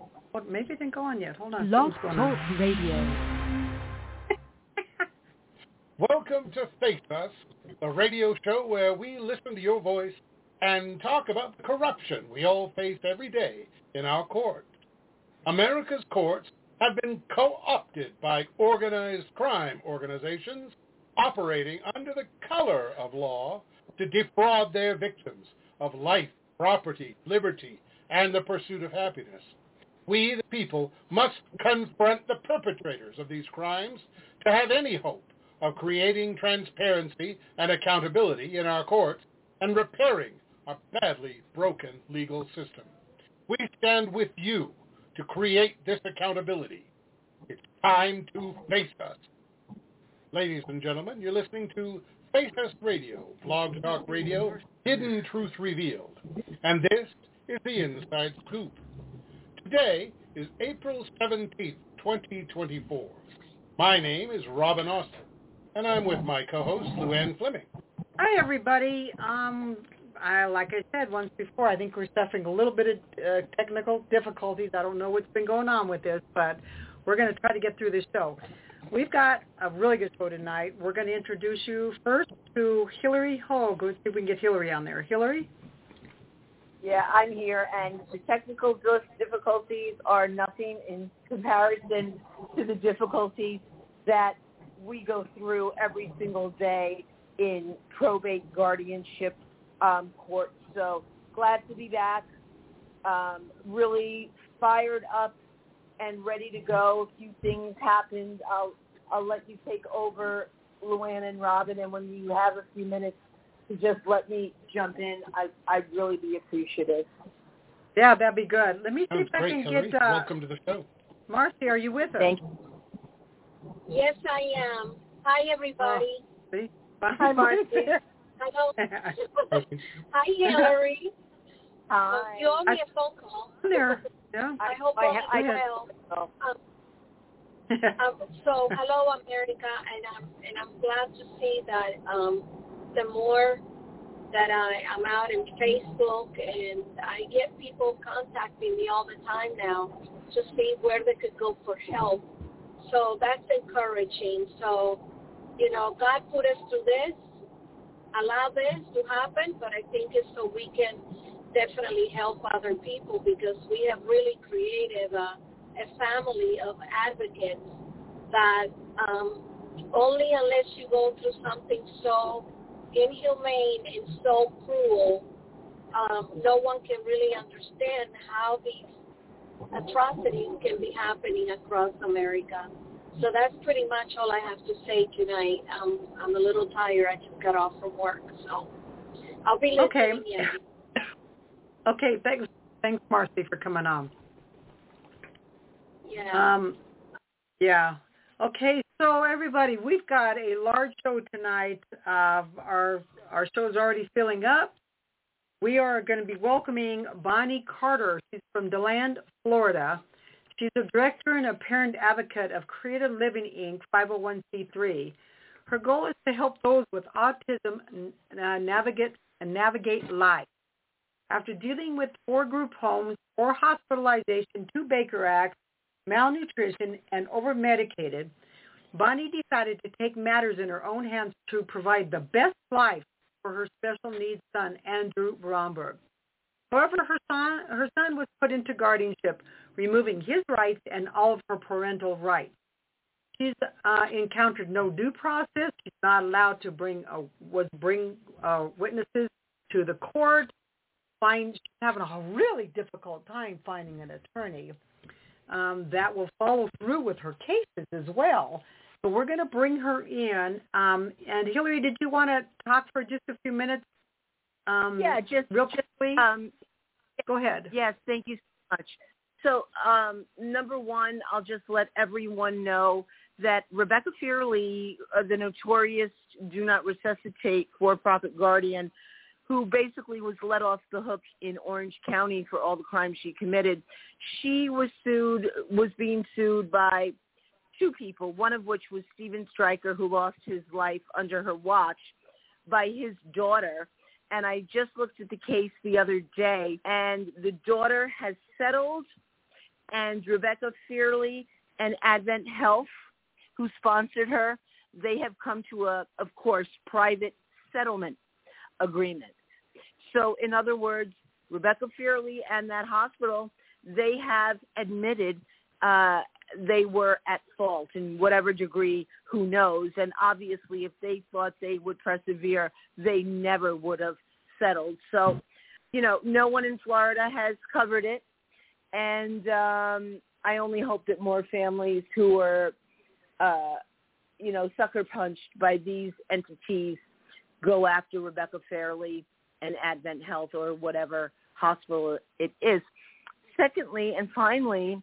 Well, maybe it didn't go on yet. Hold on. Blog Talk Radio. Welcome to Face Us, the radio show where we listen to your voice and talk about the corruption we all face every day in our courts. America's courts have been co-opted by organized crime organizations operating under the color of law to defraud their victims of life, property, liberty, and the pursuit of happiness. We, the people, must confront the perpetrators of these crimes to have any hope of creating transparency and accountability in our courts and repairing our badly broken legal system. We stand with you to create this accountability. It's time to face us. Ladies and gentlemen, you're listening to Face Us Radio, Blog Talk Radio, Hidden Truth Revealed. And this is the Inside Scoop. Today is April 17th, 2024. My name is Robin Austin, and I'm with my co-host, Luann Fleming. Hi, everybody. Like I said once before, I think we're suffering a little bit of technical difficulties. I don't know what's been going on with this, but we're going to try to get through this show. We've got a really good show tonight. We're going to introduce you first to Hillary Hogue. Let's see if we can get Hillary on there. Hillary? Yeah, I'm here, and the technical difficulties are nothing in comparison to the difficulties that we go through every single day in probate guardianship court. So glad to be back, really fired up and ready to go. A few things happened. I'll let you take over, Luann and Robin, and when you have a few minutes to just let me jump in, I'd really be appreciative. Yeah, that'd be good. Let me see if I can Hillary. get... Welcome to the show. Marcy, are you with us? Thank you. Yes, I am. Hi, everybody. Oh, see? Hi, Marcy. Hello. Hi, Hillary. Hi. You owe me a phone call. There. Yeah. I hope all is well. So, hello, America, and I'm glad to see that the more that I'm out in Facebook, and I get people contacting me all the time now to see where they could go for help. So that's encouraging. So, God put us through this, allow this to happen, but I think it's so we can definitely help other people, because we have really created a family of advocates that only unless you go through something so inhumane and so cruel, no one can really understand how these atrocities can be happening across America. So that's pretty much all I have to say tonight. I'm a little tired. I just got off from work, so I'll be listening in. Okay, thanks, Marcy, for coming on. Yeah. Yeah. Okay, so everybody, we've got a large show tonight. Our show's already filling up. We are going to be welcoming Bonnie Carter. She's from DeLand, Florida. She's a director and a parent advocate of Creative Living, Inc., 501c3. Her goal is to help those with autism navigate life. After dealing with 4 group homes, 4 hospitalization, 2 Baker Acts, malnutrition, and over-medicated, Bonnie decided to take matters in her own hands to provide the best life for her special needs son, Andrew Bromberg. However, her son was put into guardianship, removing his rights and all of her parental rights. She's encountered no due process. She's not allowed to bring witnesses to the court. She's having a really difficult time finding an attorney that will follow through with her cases as well. So we're going to bring her in. And Hillary, did you want to talk for just a few minutes? Just real quickly. Go ahead. Yes, thank you so much. So, number one, I'll just let everyone know that Rebecca Fearley, the notorious Do Not Resuscitate for-profit guardian, who basically was let off the hook in Orange County for all the crimes she committed, she was being sued by 2 people, one of which was Steven Stryker, who lost his life under her watch, by his daughter. And I just looked at the case the other day, and the daughter has settled And Rebecca Fearley and Advent Health, who sponsored her, they have come to a, of course, private settlement agreement. So in other words, Rebecca Fearley and that hospital, they have admitted they were at fault in whatever degree, who knows. And obviously if they thought they would persevere, they never would have settled. So, no one in Florida has covered it. And I only hope that more families who are, sucker punched by these entities go after Rebecca Fearley and Advent Health or whatever hospital it is. Secondly, and finally,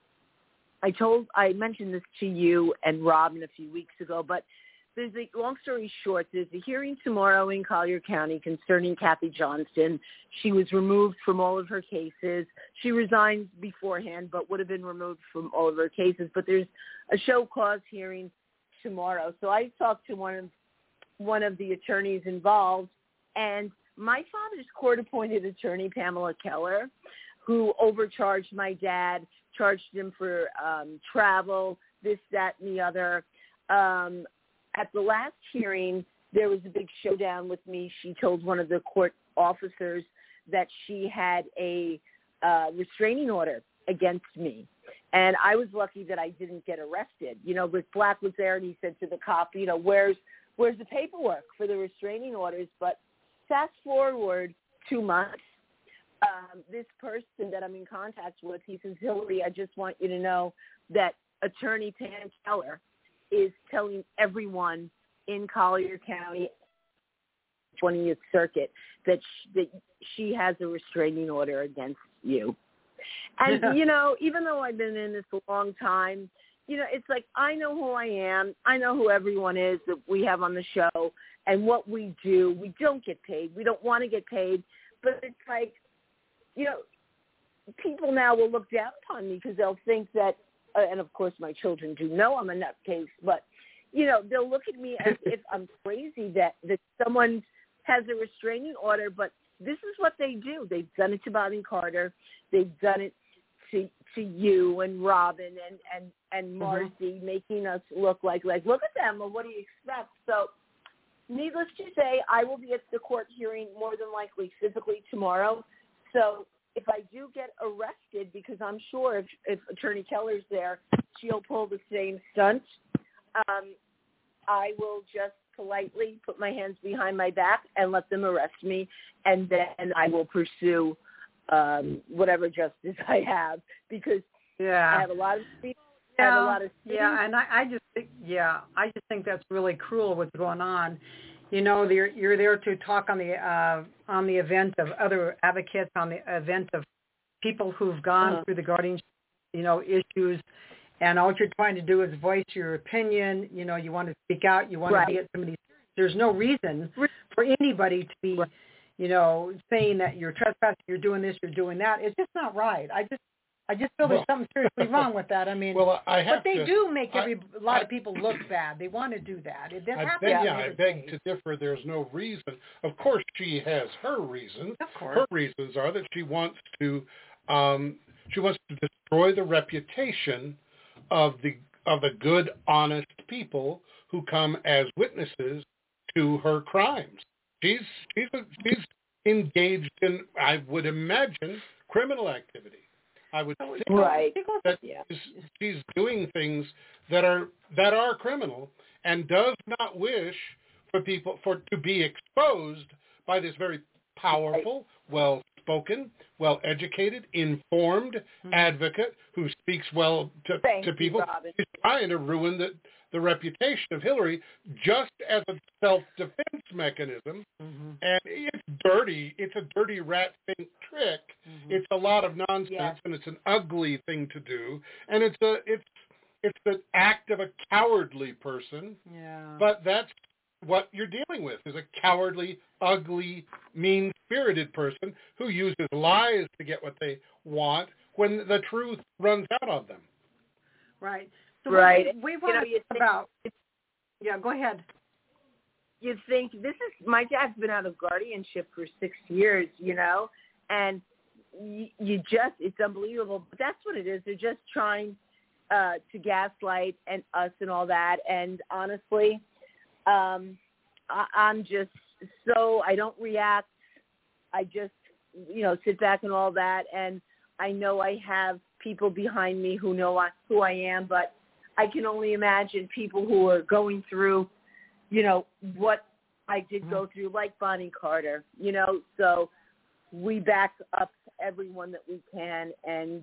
I mentioned this to you and Robin a few weeks ago, but long story short, there's a hearing tomorrow in Collier County concerning Kathy Johnston. She was removed from all of her cases. She resigned beforehand, but would have been removed from all of her cases. But there's a show cause hearing tomorrow. So I talked to one of the attorneys involved, and my father's court-appointed attorney, Pamela Keller, who overcharged my dad, charged him for travel, this, that, and the other. At the last hearing, there was a big showdown with me. She told one of the court officers that she had a restraining order against me. And I was lucky that I didn't get arrested. Rick Black was there, and he said to the cop, where's the paperwork for the restraining orders? But fast forward 2 months, this person that I'm in contact with, he says, Hillary, I just want you to know that Attorney Pam Keller is telling everyone in Collier County, 20th Circuit, that she has a restraining order against you. And, even though I've been in this a long time, it's like I know who I am. I know who everyone is that we have on the show and what we do. We don't get paid. We don't want to get paid. But it's like, people now will look down upon me because they'll think that, and of course my children do know I'm a nutcase, but, they'll look at me as if I'm crazy that someone has a restraining order, but this is what they do. They've done it to Bobby Carter. They've done it to you and Robin and Marcy, making us look like, look at them, or what do you expect? So needless to say, I will be at the court hearing more than likely physically tomorrow. So if I do get arrested, because I'm sure if Attorney Keller's there, she'll pull the same stunt, I will just politely put my hands behind my back and let them arrest me, and then I will pursue whatever justice I have, because I have a lot of people. And I just think that's really cruel what's going on. You're there to talk on the event of other advocates, on the event of people who've gone through the guardianship, issues, and all you're trying to do is voice your opinion. You want to speak out. You want to get somebody. There's no reason for anybody to be, saying that you're trespassing, you're doing this, you're doing that. It's just not right. I just feel there's something seriously wrong with that. I mean, they do make a lot of people look bad. They want to do that. I beg to differ. There's no reason. Of course, she has her reasons. Of course. Her reasons are that she wants to destroy the reputation of the good, honest people who come as witnesses to her crimes. She's engaged in, I would imagine, criminal activity. I would think that she's doing things that are criminal, and does not wish for people to be exposed by this very powerful, well-spoken, well-educated, informed advocate who speaks well to people. Robin. She's trying to ruin the reputation of Hillary just as a self-defense mechanism. And it's dirty. It's a dirty rat think trick. It's a lot of nonsense, and it's an ugly thing to do. And it's the act of a cowardly person. Yeah. But that's what you're dealing with, is a cowardly, ugly, mean-spirited person who uses lies to get what they want when the truth runs out on them. Right. So we want to talk about. Yeah, go ahead. You think my dad's been out of guardianship for 6 years, and it's unbelievable. But that's what it is. They're just trying to gaslight and us and all that. And honestly, I'm just I don't react. I just, sit back and all that. And I know I have people behind me who know who I am, but I can only imagine people who are going through, what I did go through, like Bonnie Carter, so we back up everyone that we can. And,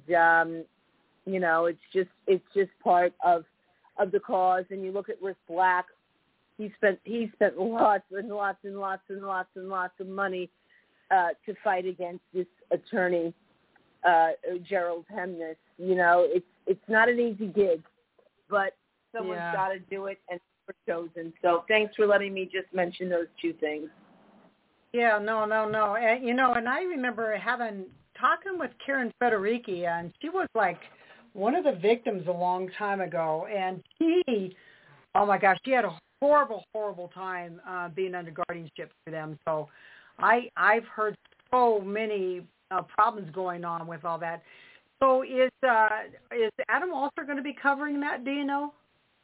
it's just part of the cause. And you look at Rick Black, he spent lots and lots and lots and lots and lots of money to fight against this attorney, Gerald Hemnes. It's not an easy gig, but someone's got to do it, and we're chosen. So thanks for letting me just mention those two things. Yeah, no. And, and I remember talking with Karen Federici, and she was like one of the victims a long time ago. And oh my gosh, she had a horrible, horrible time being under guardianship for them. So I've heard so many problems going on with all that. So is Adam also going to be covering that? Do you know?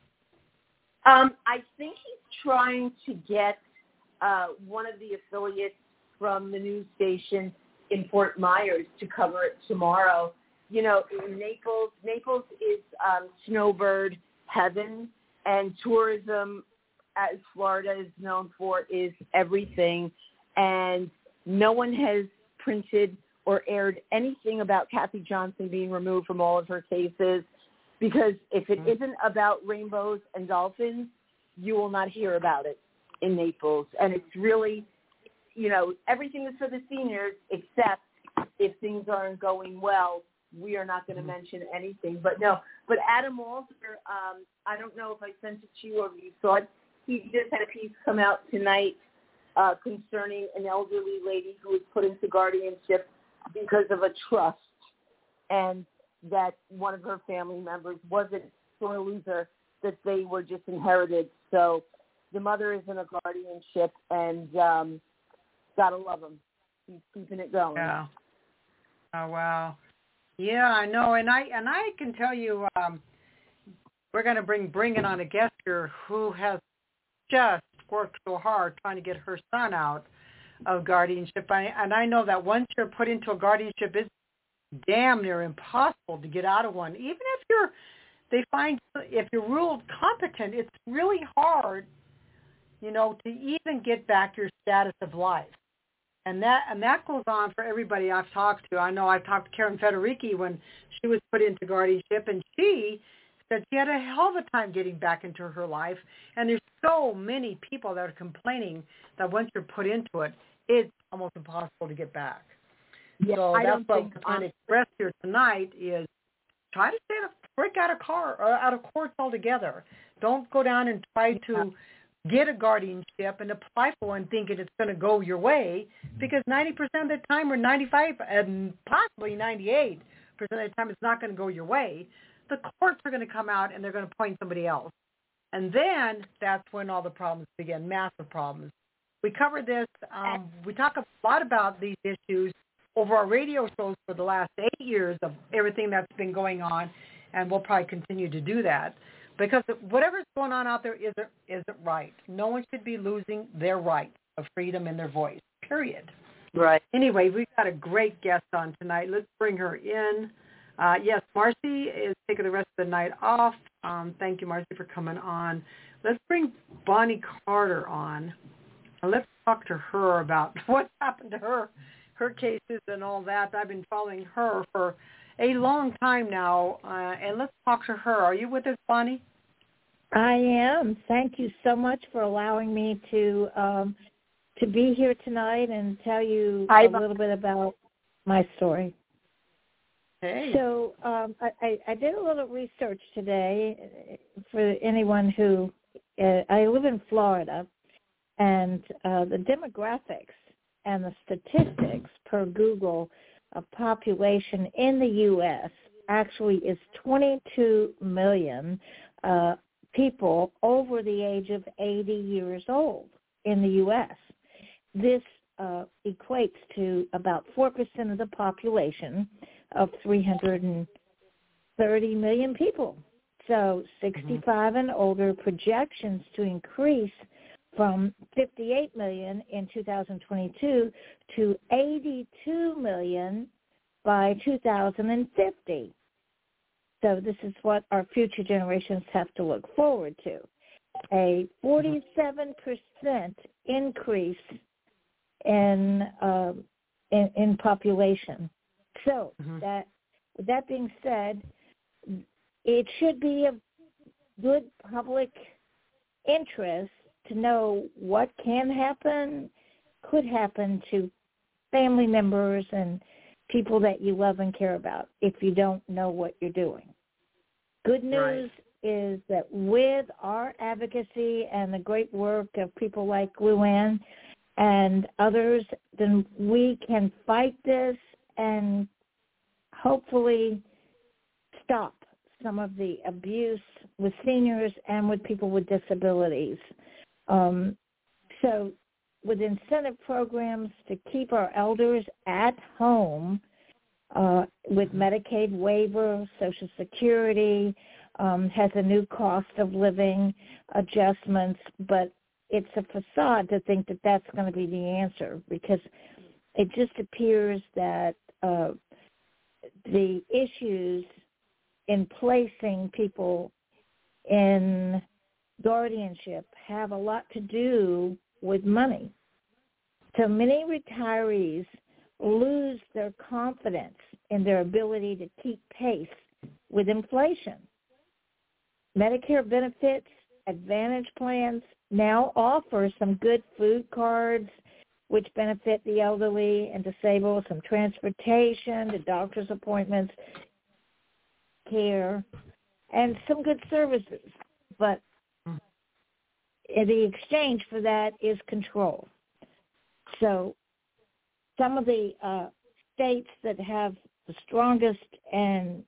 I think he's trying to get one of the affiliates from the news station in Fort Myers to cover it tomorrow. In Naples is snowbird heaven, and tourism, as Florida is known for, is everything. And no one has printed or aired anything about Kathy Johnson being removed from all of her cases, because if it isn't about rainbows and dolphins, you will not hear about it in Naples. And it's really, everything is for the seniors, except if things aren't going well, we are not going to mention anything. But Adam Walter, I don't know if I sent it to you or if you saw it. He just had a piece come out tonight concerning an elderly lady who was put into guardianship because of a trust, and that one of her family members wasn't a loser, that they were just inherited. So the mother is in a guardianship, and gotta love him. He's keeping it going. Yeah. Oh wow. Yeah, I know, and I can tell you, we're going to bring in on a guest here who has just worked so hard trying to get her son out of guardianship, and I know that once you're put into a guardianship, it's damn near impossible to get out of one. Even if you're ruled competent, it's really hard, to even get back your status of life. And that goes on for everybody I've talked to. I know I've talked to Karen Federici when she was put into guardianship, and she said she had a hell of a time getting back into her life. And there's so many people that are complaining that once you're put into it, it's almost impossible to get back. Yeah, so that's what we're trying to express here tonight is try to stay the frick out of courts altogether. Don't go down and try to get a guardianship and apply for one thinking it's going to go your way, because 90% of the time, or 95 and possibly 98% of the time, it's not going to go your way. The courts are going to come out and they're going to appoint somebody else. And then that's when all the problems begin, massive problems. We covered this. We talk a lot about these issues over our radio shows for the last 8 years of everything that's been going on, and we'll probably continue to do that. Because whatever's going on out there isn't right. No one should be losing their right of freedom in their voice, period. Right. Anyway, we've got a great guest on tonight. Let's bring her in. Yes, Marcy is taking the rest of the night off. Thank you, Marcy, for coming on. Let's bring Bonnie Carter on. Let's talk to her about what happened to her cases and all that. I've been following her for a long time now, and let's talk to her. Are you with us, Bonnie? I am. Thank you so much for allowing me to be here tonight and tell you a little bit about my story. Hey. So I did a little research today for anyone who I live in Florida, and the demographics and the statistics per Google of population in the U.S. actually is 22 million people over the age of 80 years old in the U.S. This equates to about 4% of the population of 330 million people. So 65 and older, projections to increase from 58 million in 2022 to 82 million by 2050. So this is what our future generations have to look forward to. A 47% increase in population. So that, with that being said, it should be of good public interest to know what can happen, could happen to family members and people that you love and care about if you don't know what you're doing. Good news is that with our advocacy and the great work of people like Luann and others, then we can fight this and hopefully stop some of the abuse with seniors and with people with disabilities. So with incentive programs to keep our elders at home with Medicaid waiver, Social Security, has a new cost of living adjustments, but it's a facade to think that that's going to be the answer, because it just appears that the issues in placing people in guardianship have a lot to do with money. So many retirees lose their confidence in their ability to keep pace with inflation. Medicare benefits, Advantage plans now offer some good food cards, which benefit the elderly and disabled, some transportation to doctor's appointments, care, and some good services. But the exchange for that is control. So some of the states that have the strongest and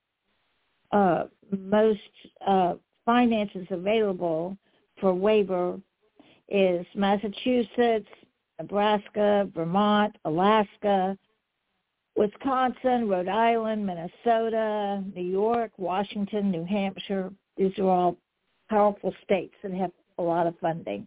most finances available for waiver is Massachusetts, Nebraska, Vermont, Alaska, Wisconsin, Rhode Island, Minnesota, New York, Washington, New Hampshire. These are all powerful states that have a lot of funding.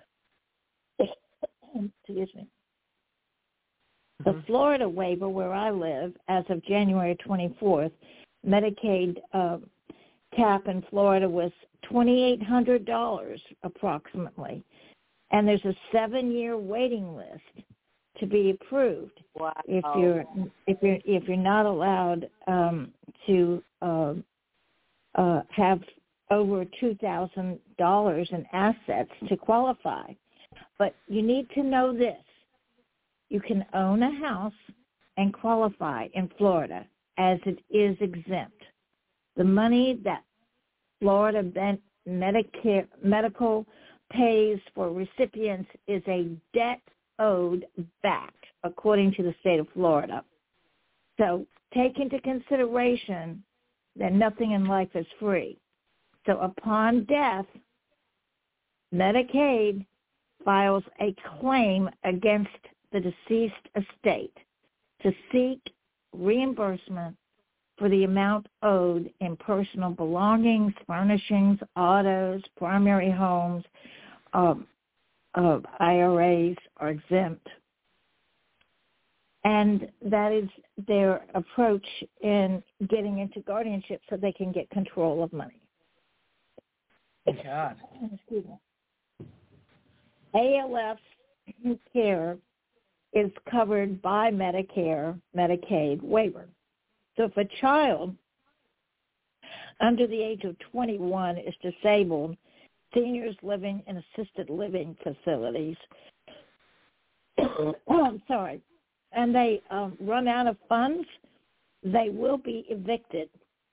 Excuse me. The Florida waiver, where I live, as of January 24th, Medicaid cap in Florida was $2,800 approximately, and there's a 7-year waiting list to be approved. Wow. If you're not allowed to have over $2,000 in assets to qualify. But you need to know this. You can own a house and qualify in Florida as it is exempt. The money that Florida Medicare medical pays for recipients is a debt owed back, according to the state of Florida. So take into consideration that nothing in life is free. So upon death, Medicaid files a claim against the deceased estate to seek reimbursement for the amount owed in personal belongings, furnishings, autos, primary homes, IRAs are exempt. And that is their approach in getting into guardianship so they can get control of money. God. Excuse me. ALF care is covered by Medicare, Medicaid waiver. So if a child under the age of 21 is disabled, seniors living in assisted living facilities, and they run out of funds, they will be evicted,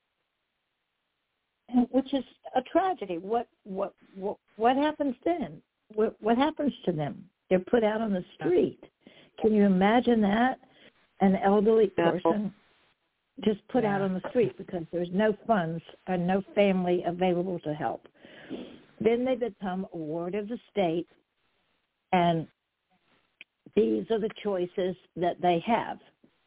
which is a tragedy. What happens then? What happens to them? They're put out on the street. Can you imagine that? An elderly person just put out on the street because there's no funds and no family available to help. Then they become a ward of the state, and these are the choices that they have.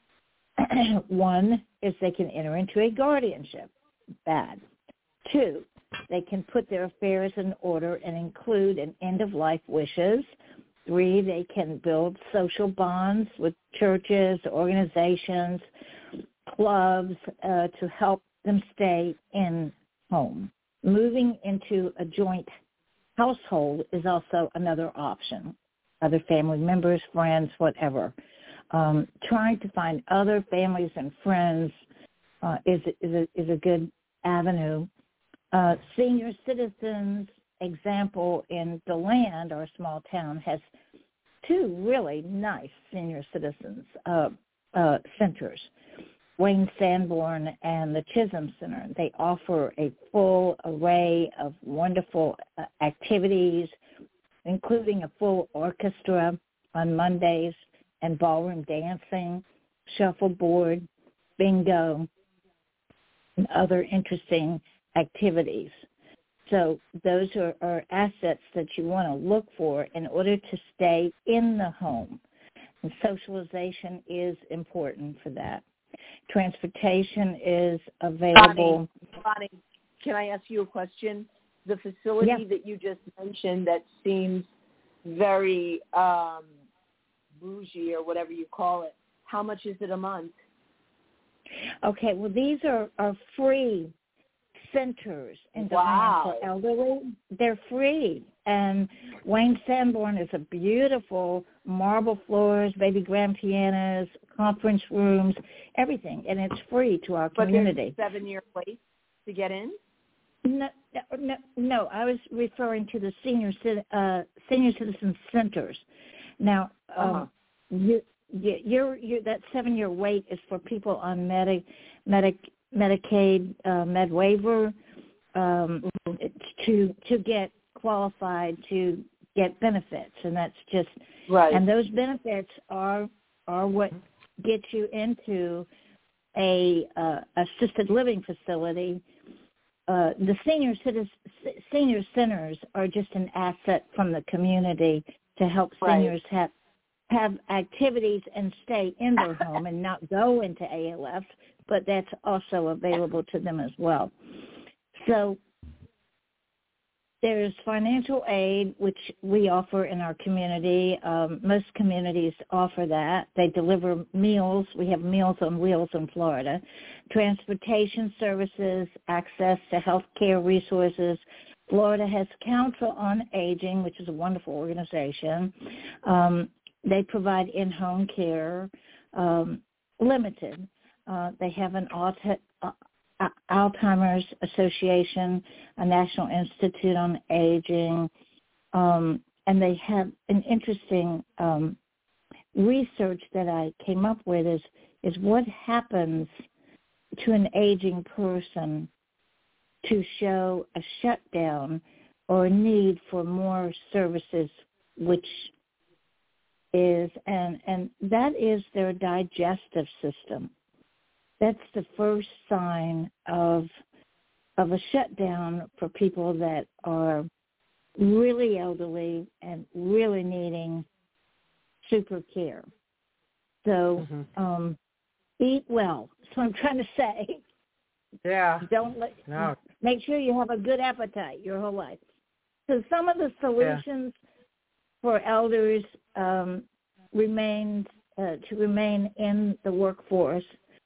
One is they can enter into a guardianship. Bad. 2, they can put their affairs in order and include an end-of-life wishes. 3, they can build social bonds with churches, organizations, clubs to help them stay in home. Moving into a joint household is also another option. Other family members, friends, whatever. Trying to find other families and friends is a good avenue. Senior citizens, example, in DeLand, our small town, has 2 really nice senior citizens centers, Wayne Sanborn and the Chisholm Center. They offer a full array of wonderful activities, including a full orchestra on Mondays and ballroom dancing, shuffleboard, bingo, and other interesting activities. So those are assets that you want to look for in order to stay in the home. And socialization is important for that. Transportation is available. Bonnie, can I ask you a question? The facility that you just mentioned that seems very bougie or whatever you call it, how much is it a month? Okay, well, these are free centers in DeLand for elderly. They're free. And Wayne Sanborn is a beautiful marble floors, baby grand pianos, conference rooms, everything. And it's free to our community. But there's a 7-year wait to get in? No, I was referring to the senior citizen centers. Now, your that 7-year wait is for people on Medicaid, Med waiver, to get qualified to get benefits, and that's just right. And those benefits are what get you into a assisted living facility. The senior centers are just an asset from the community to help seniors have activities and stay in their home and not go into ALF, but that's also available to them as well. So there's financial aid, which we offer in our community. Most communities offer that. They deliver meals. We have Meals on Wheels in Florida. Transportation services, access to health care resources. Florida has Council on Aging, which is a wonderful organization. They provide in-home care, limited. They have an Alzheimer's Association, a National Institute on Aging, and they have an interesting research that I came up with is what happens to an aging person to show a shutdown or a need for more services, which is, and that is their digestive system. That's the first sign of a shutdown for people that are really elderly and really needing super care. So eat well. That's what I'm trying to say. Yeah. Make sure you have a good appetite your whole life. So some of the solutions for elders remain in the workforce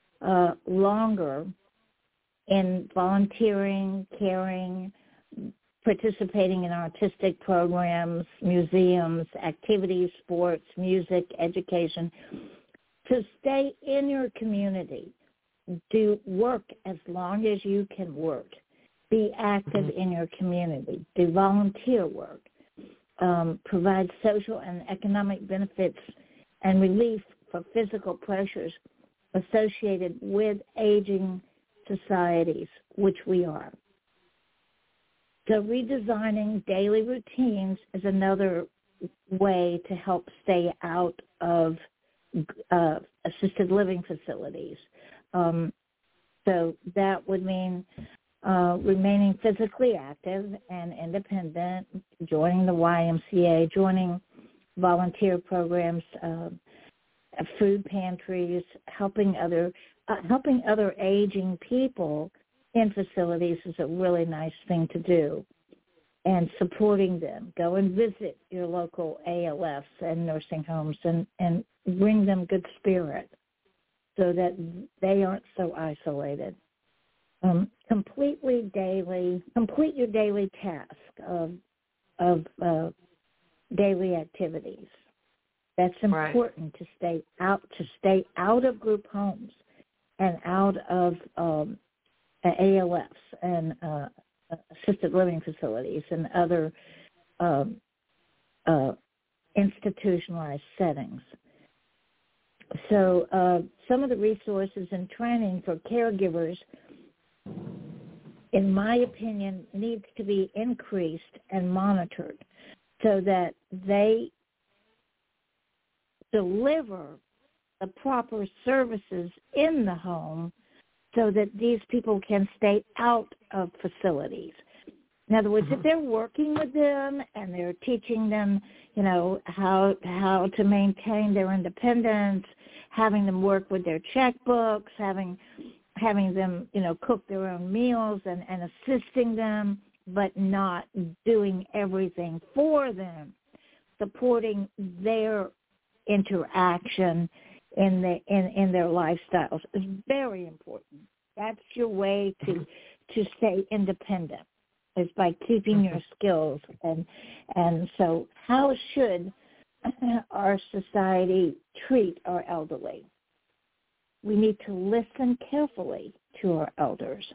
longer in volunteering, caring, participating in artistic programs, museums, activities, sports, music, education. To stay in your community, do work as long as you can work. Be active in your community. Do volunteer work. Provide social and economic benefits and relief for physical pressures associated with aging societies, which we are. So redesigning daily routines is another way to help stay out of assisted living facilities. So that would mean remaining physically active and independent, joining the YMCA, joining volunteer programs, food pantries, helping other aging people in facilities is a really nice thing to do, and supporting them. Go and visit your local ALFs and nursing homes and bring them good spirit so that they aren't so isolated. Complete your daily task of daily activities. That's important to stay out of group homes and out of ALFs and assisted living facilities and other institutionalized settings. So some of the resources and training for caregivers, in my opinion, needs to be increased and monitored so that they deliver the proper services in the home so that these people can stay out of facilities. In other words, if they're working with them and they're teaching them, how to maintain their independence, having them work with their checkbooks, having them, cook their own meals and assisting them, but not doing everything for them, supporting their interaction in their lifestyles is very important. That's your way to stay independent, is by keeping your skills. And so how should our society treat our elderly? We need to listen carefully to our elders.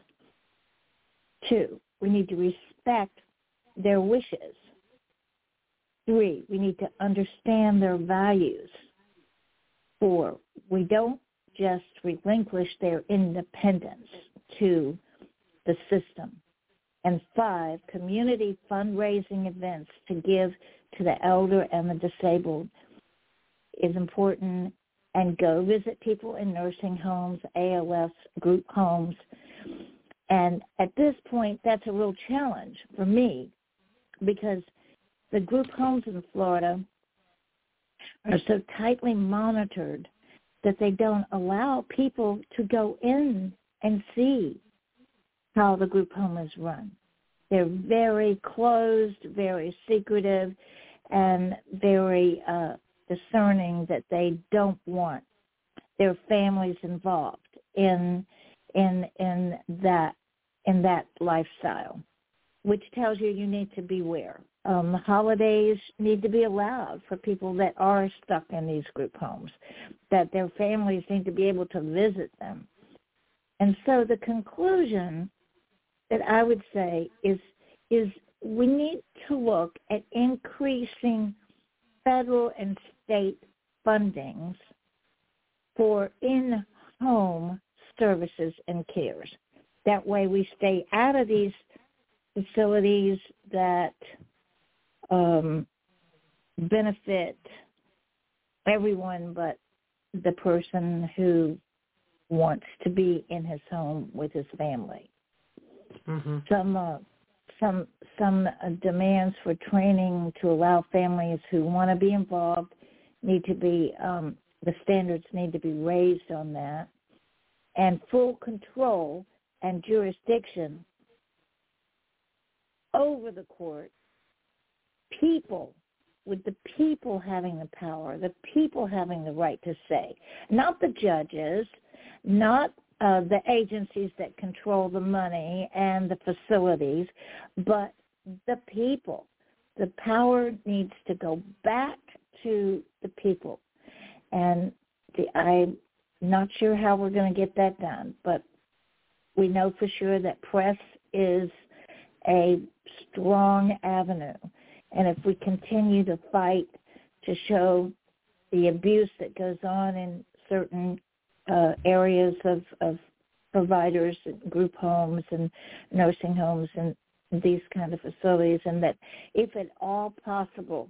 2, we need to respect their wishes. 3, we need to understand their values. 4, we don't just relinquish their independence to the system. And 5, community fundraising events to give to the elder and the disabled is important. And go visit people in nursing homes, ALFs, group homes. And at this point, that's a real challenge for me because the group homes in Florida are so tightly monitored that they don't allow people to go in and see how the group home is run. They're very closed, very secretive, and very discerning that they don't want their families involved in that lifestyle, which tells you need to beware. Holidays need to be allowed for people that are stuck in these group homes, that their families need to be able to visit them. And so the conclusion that I would say is we need to look at increasing federal and state fundings for in-home services and cares. That way we stay out of these facilities that benefit everyone but the person who wants to be in his home with his family. Some demands for training to allow families who want to be involved need to be, the standards need to be raised on that, and full control and jurisdiction over the court, with the people having the power, the people having the right to say, not the judges, not the agencies that control the money and the facilities, but the people. The power needs to go back to the people. And I'm not sure how we're going to get that done, but we know for sure that press is a strong avenue. And if we continue to fight to show the abuse that goes on in certain areas of providers, group homes and nursing homes and these kind of facilities, and that if at all possible,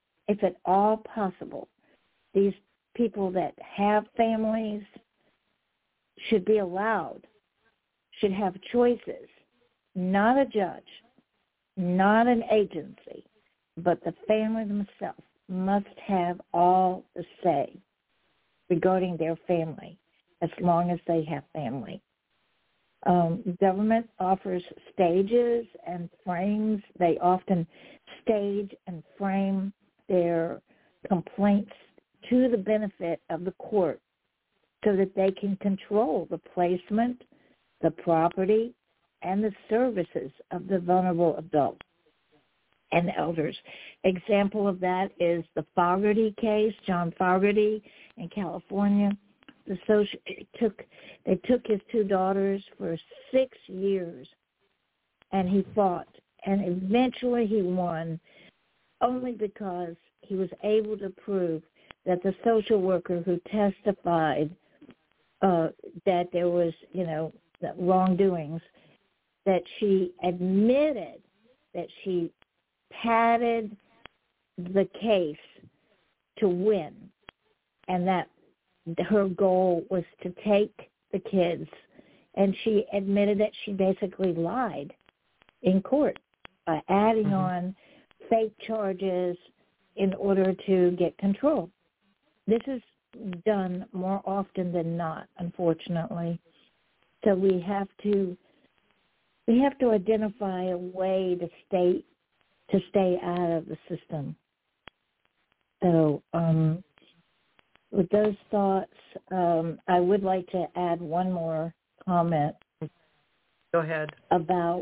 these people that have families should be allowed, should have choices, not a judge, not an agency, but the family themselves must have all the say regarding their family as long as they have family. Government offers stages and frames. They often stage and frame their complaints to the benefit of the court so that they can control the placement, the property, and the services of the vulnerable adults and elders. Example of that is the Fogarty case, John Fogarty in California. They took his two daughters for 6 years, and he fought, and eventually he won only because he was able to prove that the social worker who testified that there was, wrongdoings, that she admitted that she padded the case to win, and that her goal was to take the kids, and she admitted that she basically lied in court by adding on fake charges in order to get control. This is done more often than not, unfortunately. So we have to identify a way to stay out of the system. So with those thoughts, I would like to add one more comment. Go ahead. About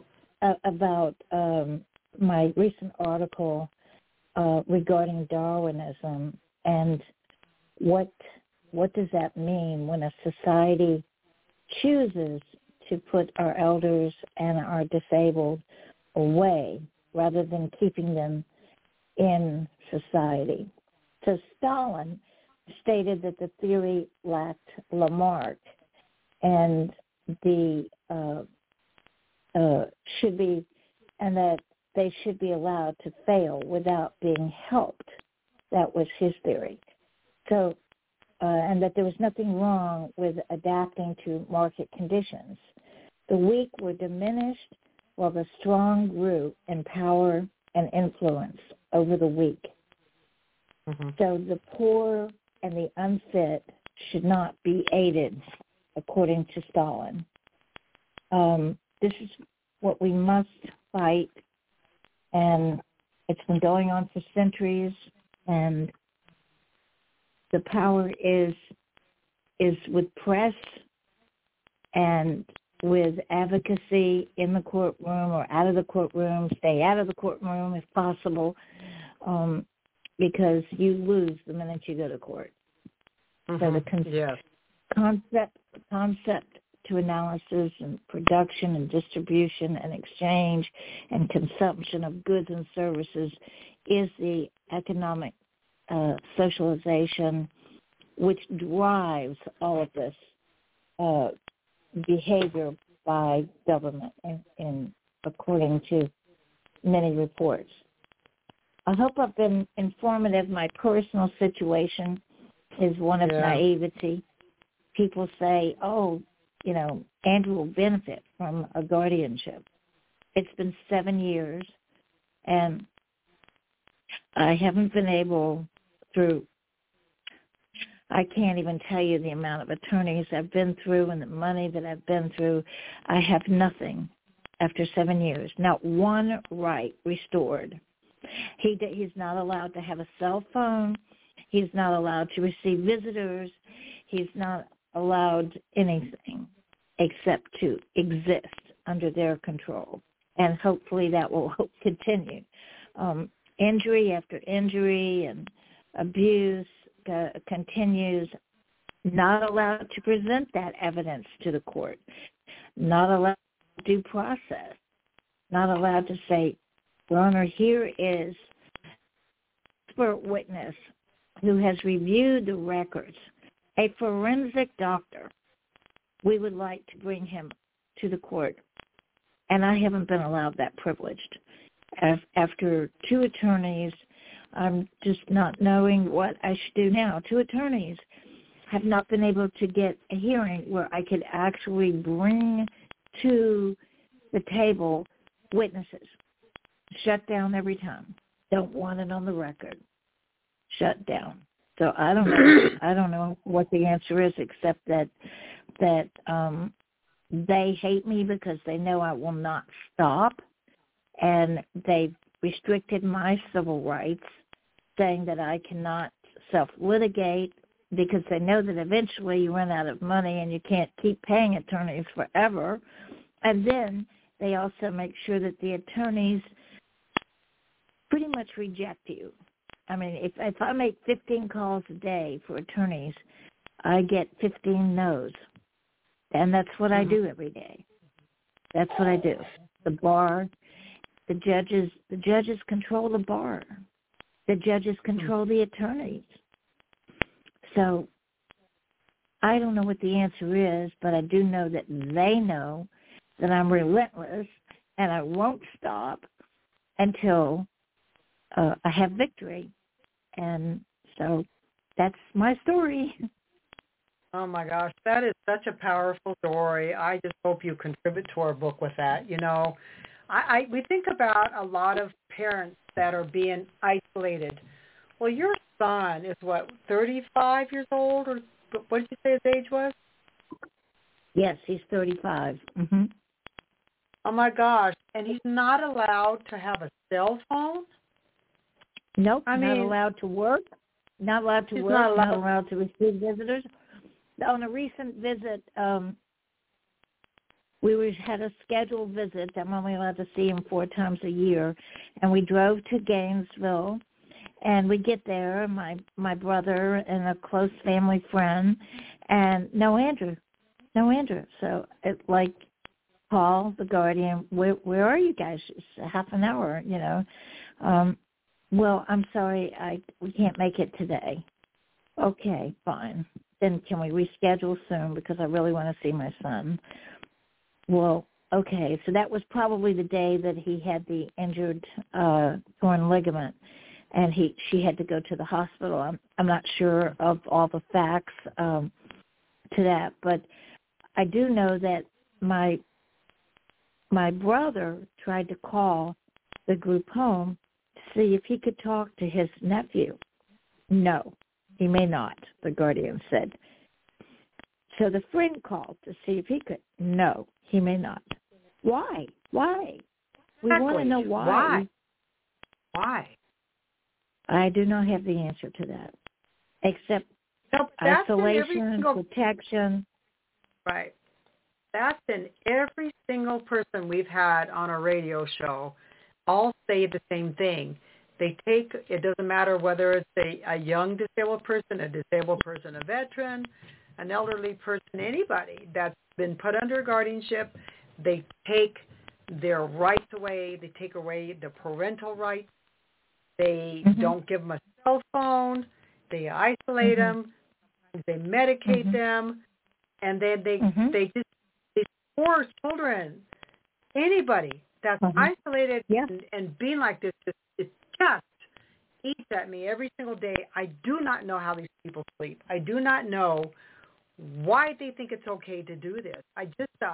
my recent article regarding Darwinism and what does that mean when a society chooses to put our elders and our disabled away rather than keeping them in society. So Stalin stated that the theory lacked Lamarck and that they should be allowed to fail without being helped. That was his theory. So, and that there was nothing wrong with adapting to market conditions. The weak were diminished while the strong grew in power and influence over the weak. So the poor and the unfit should not be aided, according to Stalin. This is what we must fight, and it's been going on for centuries, and the power is with press and with advocacy in the courtroom or out of the courtroom. Stay out of the courtroom if possible, because you lose the minute you go to court. So the concept to analysis and production and distribution and exchange and consumption of goods and services is the economic socialization which drives all of this behavior by government, in according to many reports. I hope I've been informative. My personal situation is one of naivety. People say, Andrew will benefit from a guardianship. It's been 7 years, and I haven't been able I can't even tell you the amount of attorneys I've been through and the money that I've been through. I have nothing after 7 years, not one right restored. He's not allowed to have a cell phone. He's not allowed to receive visitors. He's not allowed anything except to exist under their control. And hopefully that will continue. Injury after injury and abuse continues, not allowed to present that evidence to the court, not allowed due process, not allowed to say, Your Honor, here is an expert witness who has reviewed the records, a forensic doctor. We would like to bring him to the court. And I haven't been allowed that privilege. After 2 attorneys, I'm just not knowing what I should do now. 2 attorneys have not been able to get a hearing where I could actually bring to the table witnesses. Shut down every time. Don't want it on the record. shut down. So I don't know. I don't know what the answer is, except that they hate me because they know I will not stop, and they've restricted my civil rights, saying that I cannot self-litigate because they know that eventually you run out of money and you can't keep paying attorneys forever. And then they also make sure that the attorneys pretty much reject you. I mean, if I make 15 calls a day for attorneys, I get 15 no's. And that's what I do every day. That's what I do. The bar, the judges control the bar. The judges control the attorneys. So I don't know what the answer is, but I do know that they know that I'm relentless and I won't stop until I have victory. And so that's my story. Oh, my gosh, that is such a powerful story. I just hope you contribute to our book with that. You know, we think about a lot of parents that are being isolated. Well, your son is, 35 years old? Or what did you say his age was? Yes, he's 35. Mm-hmm. Oh, my gosh, and he's not allowed to have a cell phone? Nope, not allowed to work. Not allowed to work, not allowed to receive visitors. On a recent visit, we had a scheduled visit. I'm only allowed to see him 4 times a year. And we drove to Gainesville, and we get there, my brother and a close family friend, and no Andrew. So it's like, call the guardian, where are you guys? It's half an hour, you know. Well, I'm sorry, we can't make it today. Okay, fine. Then can we reschedule soon because I really want to see my son? Well, okay. So that was probably the day that he had the injured torn ligament, and she had to go to the hospital. I'm not sure of all the facts to that, but I do know that my brother tried to call the group home to see if he could talk to his nephew. No. He may not, the guardian said. So the friend called to see if he could. No, he may not. Why? We want to know why. Why? I do not have the answer to that, except isolation, protection. Right. That's in every single person we've had on a radio show. All say the same thing. It doesn't matter whether it's a young disabled person, a disabled person, a veteran, an elderly person, anybody that's been put under guardianship, they take their rights away. They take away the parental rights. They don't give them a cell phone. They isolate them. They medicate them. And then they force children, anybody that's isolated and being like this, it just eats at me every single day. I do not know how these people sleep. I do not know why they think it's okay to do this. I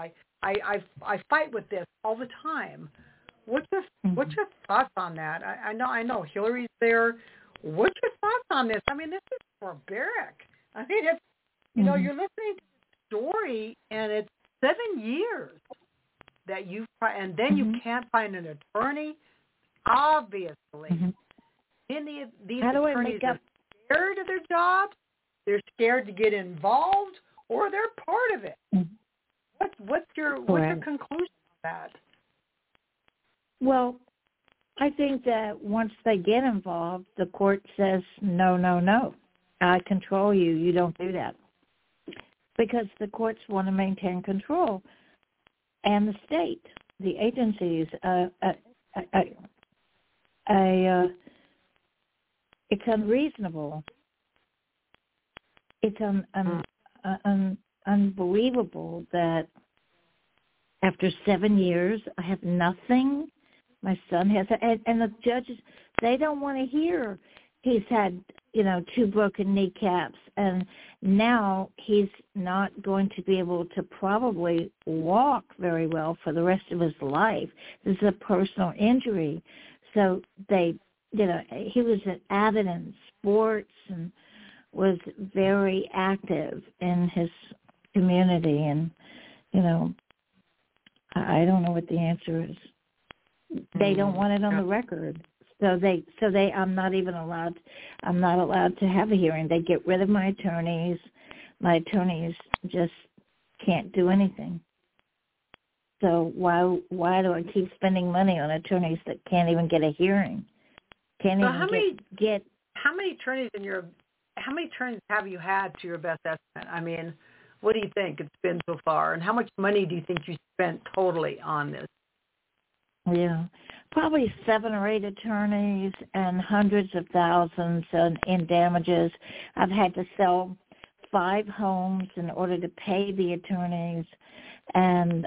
fight with this all the time. What's your thoughts on that? I know Hillary's there. What's your thoughts on this? I mean, this is barbaric. I mean, it's you're listening to the story, and it's 7 years that and then you can't find an attorney. Obviously, these attorneys are scared of their jobs. They're scared to get involved, or they're part of it. What's your conclusion on that? Well, I think that once they get involved, the court says, no, I control you. You don't do that. Because the courts want to maintain control. And the state, the agencies, it's unreasonable. It's unbelievable that after 7 years, I have nothing. My son has, and the judges, they don't want to hear he's had, 2 broken kneecaps, and now he's not going to be able to probably walk very well for the rest of his life. This is a personal injury. So he was an avid and sports and was very active in his community. And, you know, I don't know what the answer is. They don't want it on the record. So I'm not allowed to have a hearing. They get rid of my attorneys. My attorneys just can't do anything. So why do I keep spending money on attorneys that can't even get a hearing? How many attorneys have you had to your best estimate? I mean, what do you think it's been so far? And how much money do you think you spent totally on this? Yeah, probably 7 or 8 attorneys and hundreds of thousands in damages. I've had to sell 5 homes in order to pay the attorneys, and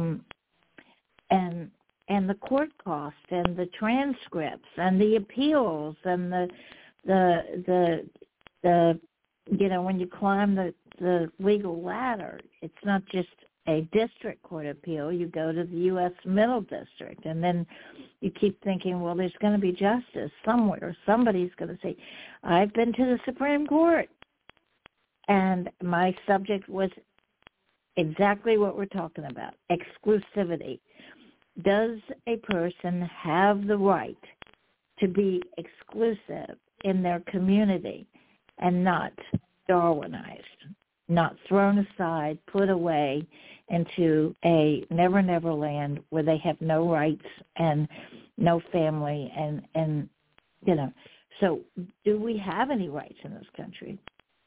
the court cost and the transcripts and the appeals and the you know, when you climb the legal ladder, it's not just a district court appeal. You go to the U.S. Middle District, and then you keep thinking, well, there's going to be justice somewhere. Somebody's going to say, I've been to the Supreme Court. And my subject was exactly what we're talking about, exclusivity. Does a person have the right to be exclusive in their community and not Darwinized, not thrown aside, put away into a never land where they have no rights and no family and you know. So do we have any rights in this country?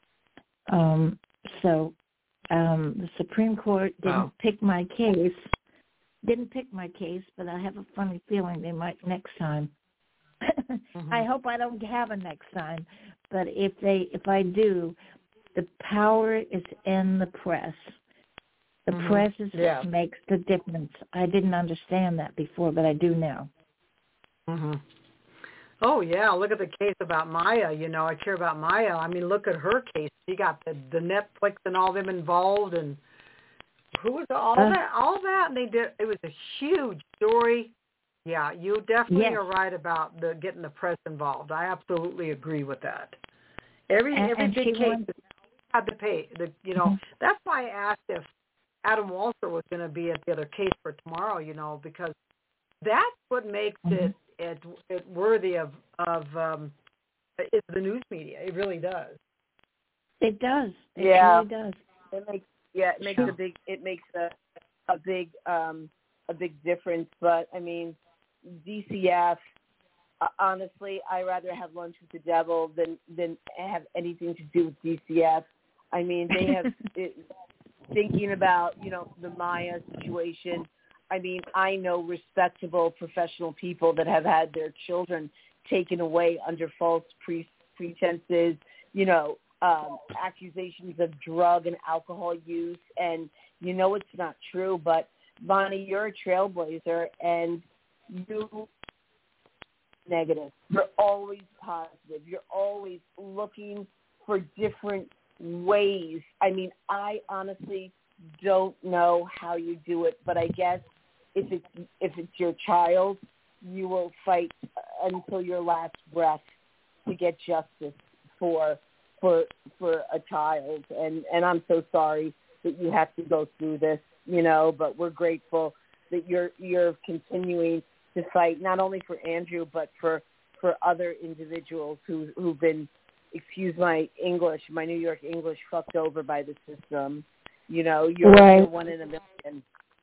The Supreme Court didn't pick my case, but I have a funny feeling they might next time. I hope I don't have a next time, but if I do, the power is in the press. The press is what makes the difference. I didn't understand that before, but I do now. Oh, yeah. Look at the case about Maya. You know, I care about Maya. I mean, look at her case. She got the Netflix and all them involved, and who was all that, and they did. It was a huge story. Yeah, you definitely are right about getting the press involved. I absolutely agree with that. Every big case had to pay. You know, that's why I asked if Adam Walter was going to be at the other case for tomorrow. You know, because that's what makes it worthy of it's the news media. It really does. It does. It really does. It makes a big difference. But I mean, DCF. Honestly, I'd rather have lunch with the devil than have anything to do with DCF. I mean, they have thinking about, you know, the Maya situation. I mean, I know respectable professional people that have had their children taken away under false pretenses, you know, accusations of drug and alcohol use. And, you know, it's not true. But, Bonnie, you're a trailblazer, and you negative. You're always positive. You're always looking for different ways. I mean, I honestly don't know how you do it, but I guess if it's your child, you will fight until your last breath to get justice for a child. And I'm so sorry that you have to go through this, you know, but we're grateful that you're continuing to fight not only for Andrew but for other individuals who've been, excuse my English, my New York English, fucked over by the system. You know, you're one in a million.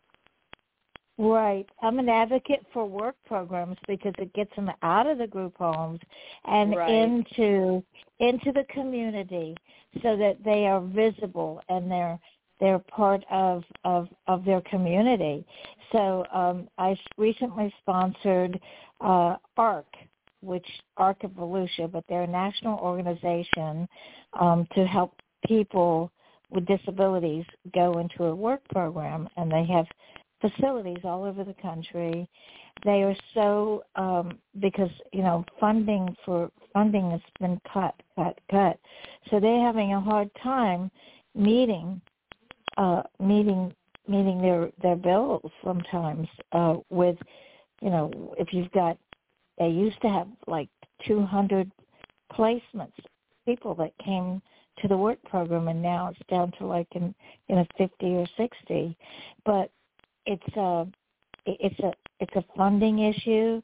Right. I'm an advocate for work programs because it gets them out of the group homes and into the community so that they are visible and they're part of their community. So I recently sponsored ARC, which ARC of Volusia, but they're a national organization to help people with disabilities go into a work program, and they have facilities all over the country. They are so because, you know, funding has been cut. So they're having a hard time meeting their bills sometimes with, you know, if you've got, they used to have like 200 placements, people that came to the work program, and now it's down to like in a 50 or 60. But it's a funding issue.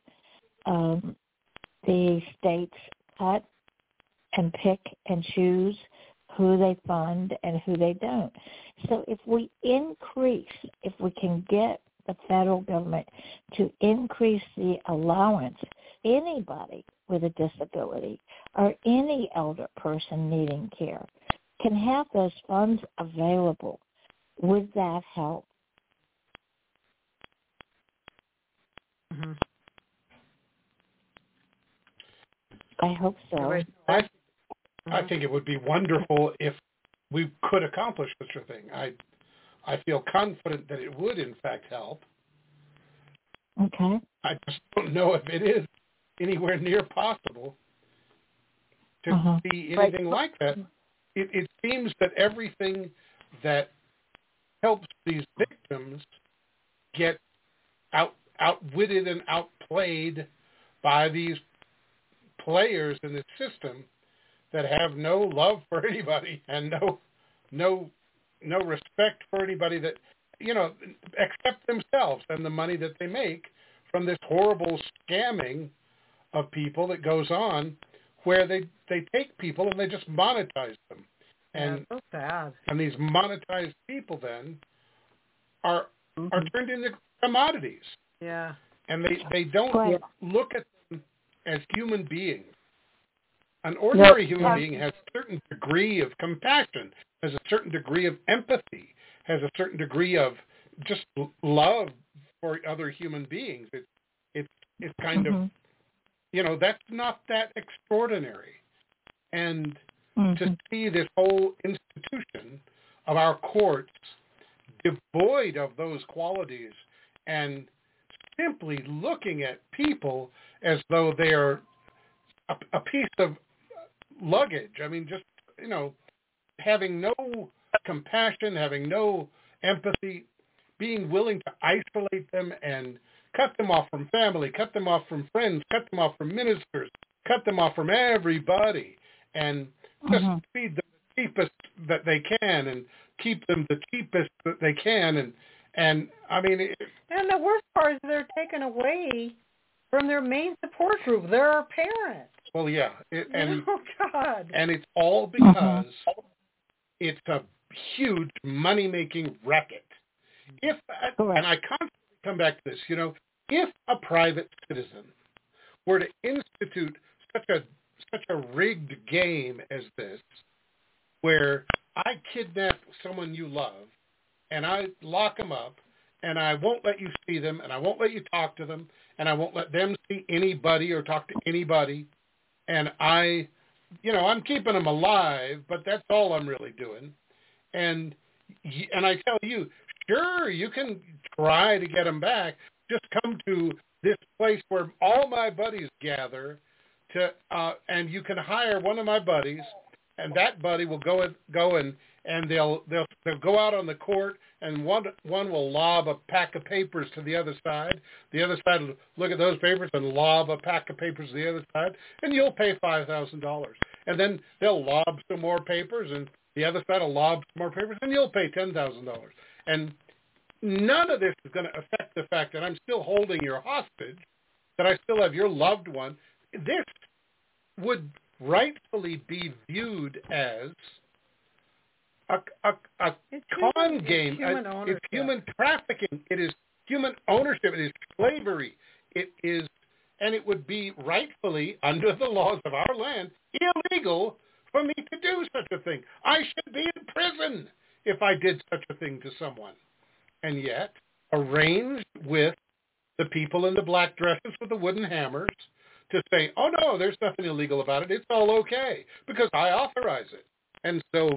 The states cut and pick and choose who they fund and who they don't. So if we can get the federal government to increase the allowance, anybody with a disability or any elder person needing care can have those funds available. Would that help? Mm-hmm. I hope so. I think it would be wonderful if we could accomplish such a thing. I feel confident that it would, in fact, help. Okay. I just don't know if it is anywhere near possible to see anything like that. It seems that everything that helps these victims get outwitted and outplayed by these players in the system that have no love for anybody and no respect for anybody that, except themselves and the money that they make from this horrible scamming of people that goes on, where they take people and they just monetize them. And so sad. And these monetized people then are turned into commodities. Yeah. And they don't look at them as human beings. An ordinary human being has a certain degree of compassion, has a certain degree of empathy, has a certain degree of just love for other human beings. It's kind of, that's not that extraordinary. And to see this whole institution of our courts devoid of those qualities and simply looking at people as though they are a piece of luggage. I mean, just, having no compassion, having no empathy, being willing to isolate them and cut them off from family, cut them off from friends, cut them off from ministers, cut them off from everybody, and just feed them the cheapest that they can and keep them the cheapest that they can. And I mean... And the worst part is they're taken away from their main support group. They're our parents. Well, yeah. Oh, God. And it's all because it's a huge money-making racket. And I constantly come back to this, if a private citizen were to institute such a rigged game as this, where I kidnap someone you love, and I lock them up, and I won't let you see them, and I won't let you talk to them, and I won't let them see anybody or talk to anybody, and I'm keeping them alive, but that's all I'm really doing. And I tell you, sure, you can try to get them back. Just come to this place where all my buddies gather, and you can hire one of my buddies, and that buddy will go and they'll go out on the court, and one will lob a pack of papers to the other side. The other side will look at those papers and lob a pack of papers to the other side, and you'll pay $5,000. And then they'll lob some more papers, and the other side will lob some more papers, and you'll pay $10,000. And none of this is going to affect the fact that I'm still holding your hostage, that I still have your loved one. This would rightfully be viewed as a con game. It's human trafficking. It is human ownership. It is slavery. It is, and it would be rightfully, under the laws of our land, illegal for me to do such a thing. I should be in prison if I did such a thing to someone. And yet, arranged with the people in the black dresses with the wooden hammers to say, oh no, there's nothing illegal about it. It's all okay because I authorize it. And so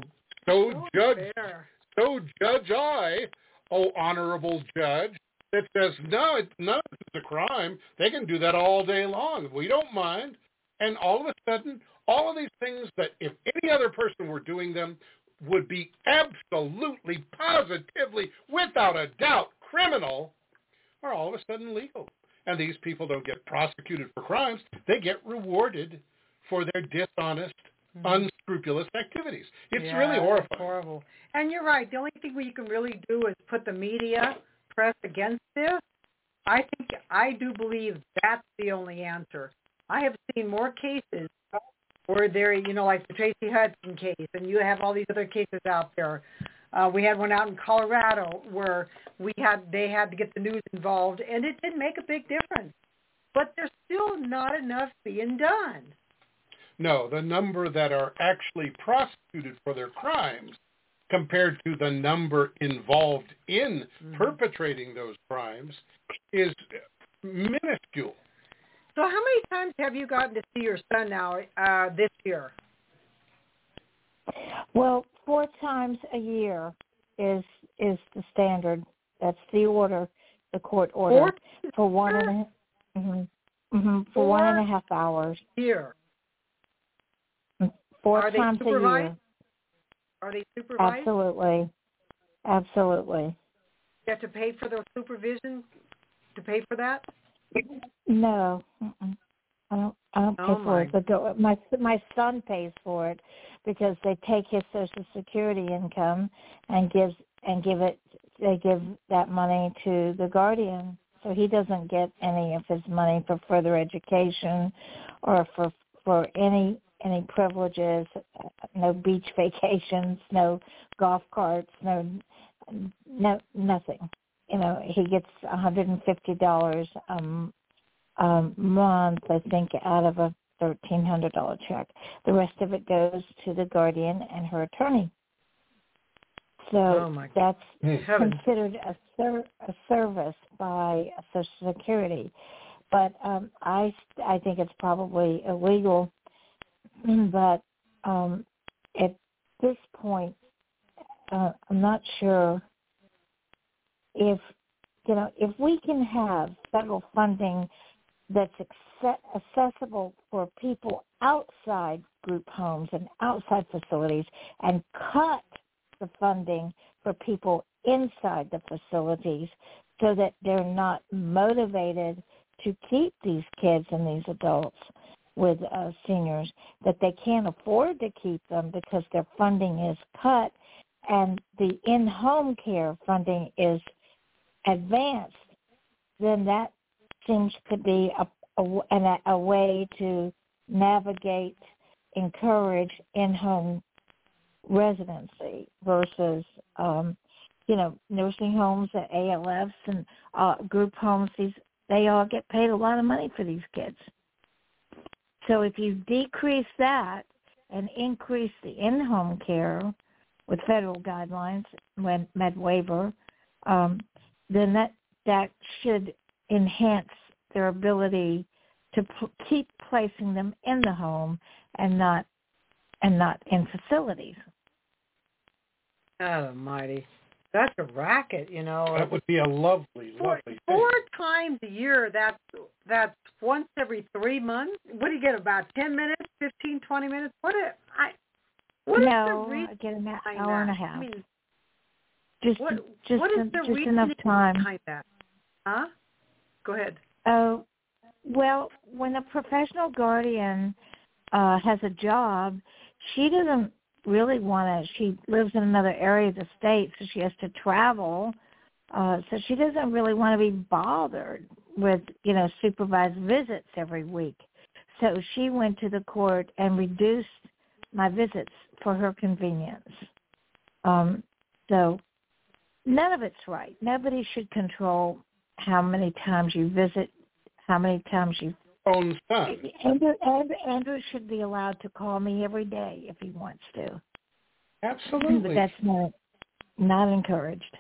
judge I, oh honorable judge, that says, no, none of this is a crime. They can do that all day long. We don't mind. And all of a sudden, all of these things that if any other person were doing them would be absolutely, positively, without a doubt, criminal, are all of a sudden legal. And these people don't get prosecuted for crimes. They get rewarded for their dishonest, unscrupulous activities. It's Yeah, really horrifying. It's horrible. And you're right. The only thing you can really do is put the media press against this. I do believe that's the only answer. I have seen more cases where they're, like the Tracy Hudson case, and you have all these other cases out there. We had one out in Colorado where they had to get the news involved, and it did make a big difference. But there's still not enough being done. No, the number that are actually prosecuted for their crimes compared to the number involved in perpetrating those crimes is minuscule. So how many times have you gotten to see your son now this year? Well, 4 times a year is the standard. That's the order, the court order for 1.5 hours. Here. 4 times a year. Are they supervised? Absolutely. You have to pay for the supervision to pay for that? No, I don't pay for it. But my son pays for it because they take his Social Security income and they give that money to the guardian, so he doesn't get any of his money for further education or for any privileges. No beach vacations, no golf carts, no nothing. He gets $150 a month, I think, out of a $1,300 check. The rest of it goes to the guardian and her attorney. So that's considered a service by Social Security. But I think it's probably illegal. But at this point, I'm not sure if we can have federal funding that's accessible for people outside group homes and outside facilities and cut the funding for people inside the facilities so that they're not motivated to keep these kids and these adults with seniors, that they can't afford to keep them because their funding is cut and the in-home care funding is advanced, then that seems to be a way to navigate, encourage in-home residency versus, nursing homes, ALFs, and group homes. They all get paid a lot of money for these kids. So if you decrease that and increase the in-home care with federal guidelines, med waiver, then that should enhance their ability to keep placing them in the home and not in facilities. Almighty. That's a racket, That would be a lovely thing. 4 times a year, that's once every 3 months. What do you get, about 10 minutes, 15, 20 minutes? I get an hour and a half. I mean, just enough time. Behind that? Huh? Go ahead. Oh, well, when a professional guardian has a job, she doesn't really want to. She lives in another area of the state, so she has to travel. So she doesn't really want to be bothered with, supervised visits every week. So she went to the court and reduced my visits for her convenience. So none of it's right. Nobody should control how many times you visit, how many times you own son. Andrew should be allowed to call me every day if he wants to. Absolutely. But that's not encouraged.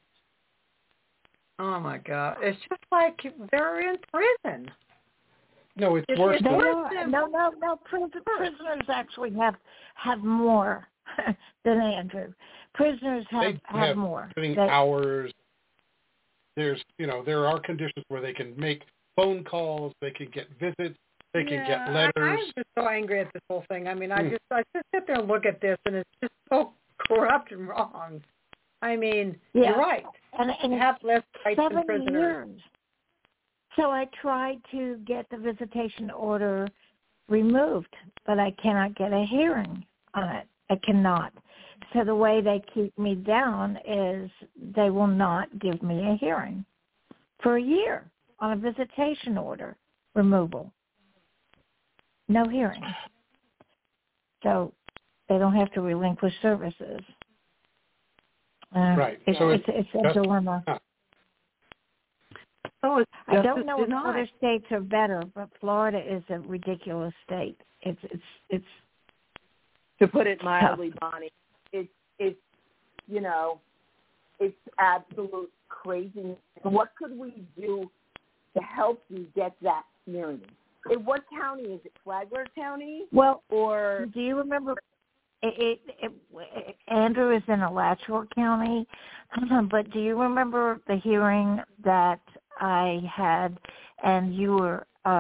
Oh, my God. It's just like they're in prison. No, it's worse than that. No. Prisoners actually have more than Andrew. Prisoners have more. Hours. There's, there are conditions where they can make phone calls, they can get visits, they can get letters. I'm just so angry at this whole thing. I mean, I just sit there and look at this, and it's just so corrupt and wrong. I mean, you're right. And have less rights than 7 prisoners. years. So I tried to get the visitation order removed, but I cannot get a hearing on it. I cannot. So the way they keep me down is they will not give me a hearing for a year on a visitation order removal. No hearing. So they don't have to relinquish services. Right. It's a dilemma. So I don't know if other states are better, but Florida is a ridiculous state. It's to put it mildly, Bonnie. It's it's absolute crazy. What could we do to help you get that hearing? In what county is it? Flagler County? Well, or do you remember? Andrew is in Alachua County, but do you remember the hearing that I had, and you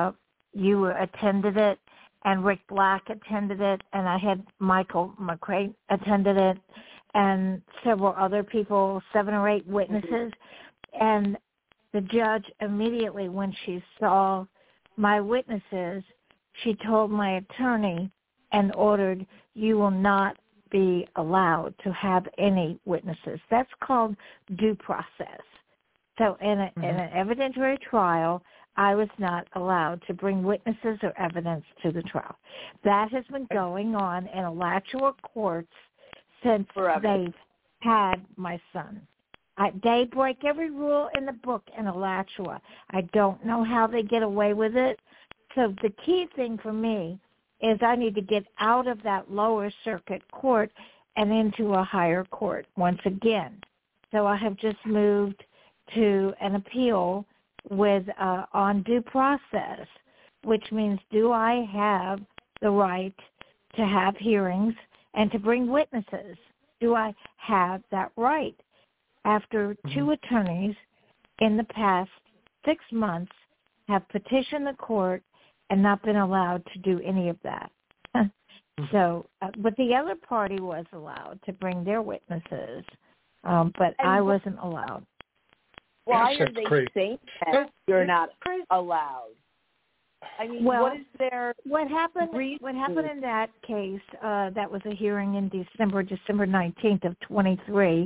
attended it, and Rick Black attended it, and I had Michael McCray attended it, and several other people, 7 or 8 witnesses, and the judge immediately, when she saw my witnesses, she told my attorney and ordered, you will not be allowed to have any witnesses. That's called due process. So in an evidentiary trial, I was not allowed to bring witnesses or evidence to the trial. That has been going on in Alachua courts since they've had my son. They break every rule in the book in Alachua. I don't know how they get away with it. So the key thing for me is I need to get out of that lower circuit court and into a higher court once again. So I have just moved to an appeal with on due process, which means do I have the right to have hearings and to bring witnesses? Do I have that right? After 2 attorneys in the past 6 months have petitioned the court and not been allowed to do any of that. So, but the other party was allowed to bring their witnesses, but I wasn't allowed. Why are they saying that you're not allowed? I mean, well, what is their what happened in that case? That was a hearing in December 19th of 23,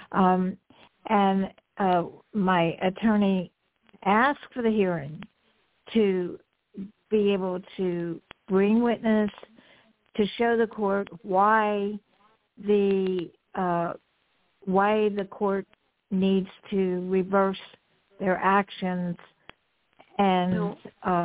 and my attorney asked for the hearing to be able to bring witness to show the court why the court needs to reverse their actions, and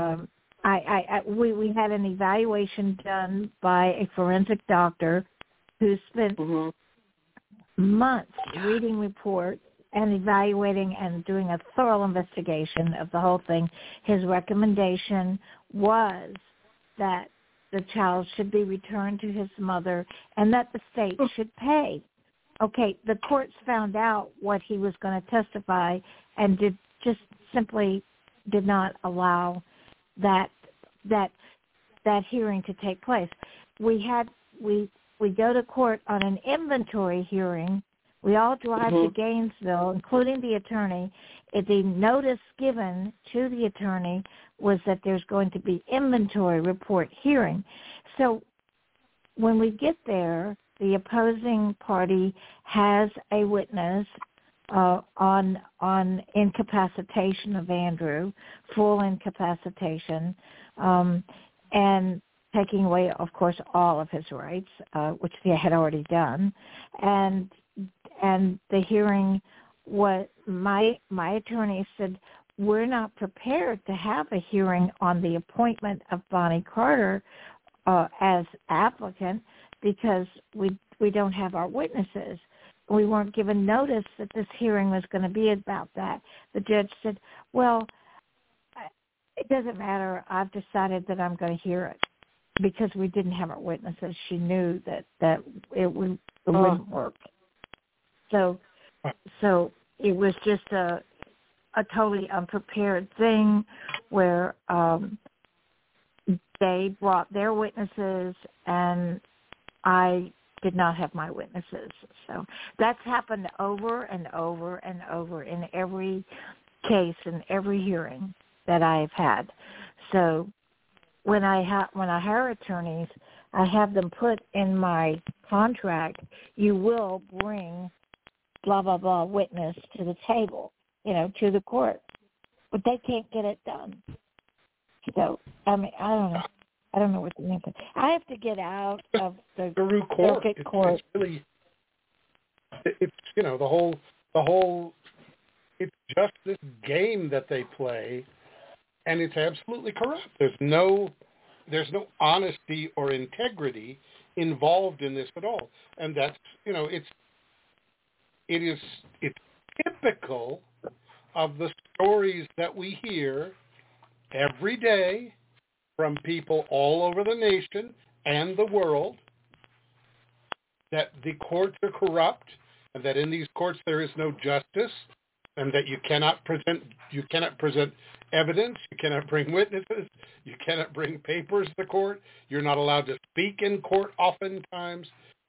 we had an evaluation done by a forensic doctor who spent months reading reports and evaluating and doing a thorough investigation of the whole thing. His recommendation was that the child should be returned to his mother and that the state should pay. Okay, the courts found out what he was going to testify and simply did not allow that hearing to take place. We go to court on an inventory hearing. We all drive to Gainesville, including the attorney. The notice given to the attorney was that there's going to be inventory report hearing. So when we get there, the opposing party has a witness on incapacitation of Andrew, full incapacitation, and taking away, of course, all of his rights, which they had already done, and the hearing, what my attorney said, we're not prepared to have a hearing on the appointment of Bonnie Carter as applicant because we don't have our witnesses. We weren't given notice that this hearing was going to be about that. The judge said, well, it doesn't matter. I've decided that I'm going to hear it because we didn't have our witnesses. She knew that it wouldn't work. So it was just a totally unprepared thing where they brought their witnesses and I did not have my witnesses. So that's happened over and over and over in every case and every hearing that I've had. So when I hire attorneys, I have them put in my contract, you will bring blah, blah, blah witness to the table, to the court. But they can't get it done. So, I mean, I don't know. I don't know what to think. I have to get out of the circuit court. It's really, it's the whole. It's just this game that they play, and it's absolutely corrupt. There's no honesty or integrity involved in this at all, and that's it's typical of the stories that we hear every day from people all over the nation and the world, that the courts are corrupt and that in these courts there is no justice, and that you cannot present evidence, you cannot bring witnesses, you cannot bring papers to court, you're not allowed to speak in court oftentimes.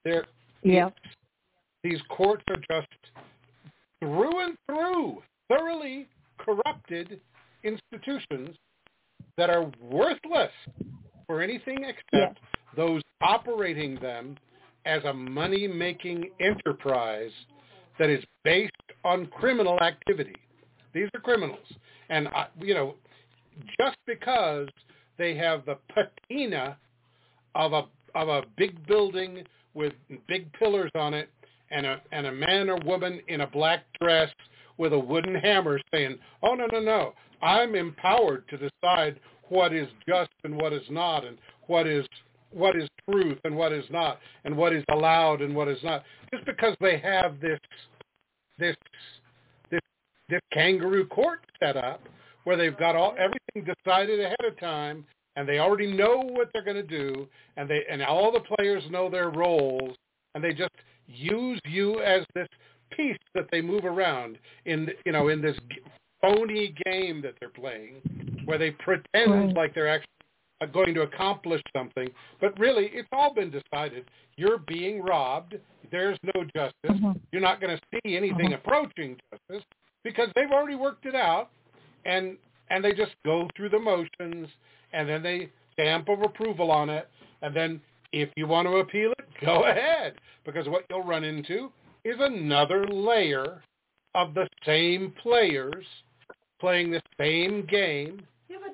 These courts are just through and through thoroughly corrupted institutions that are worthless for anything except those operating them as a money-making enterprise that is based on criminal activity. These are criminals. And, just because they have the patina of a big building with big pillars on it and a man or woman in a black dress with a wooden hammer saying, oh, no, I'm empowered to decide what is just and what is not, and what is truth and what is not, and what is allowed and what is not. Just because they have this kangaroo court set up where they've got everything decided ahead of time, and they already know what they're going to do, and all the players know their roles, and they just use you as this piece that they move around in this phony game that they're playing, where they pretend like they're actually going to accomplish something, but really it's all been decided. You're being robbed. There's no justice. You're not going to see anything approaching justice because they've already worked it out, and they just go through the motions, and then they stamp of approval on it, and then if you want to appeal it, go ahead, because what you'll run into is another layer of the same players playing the same game. Yeah, but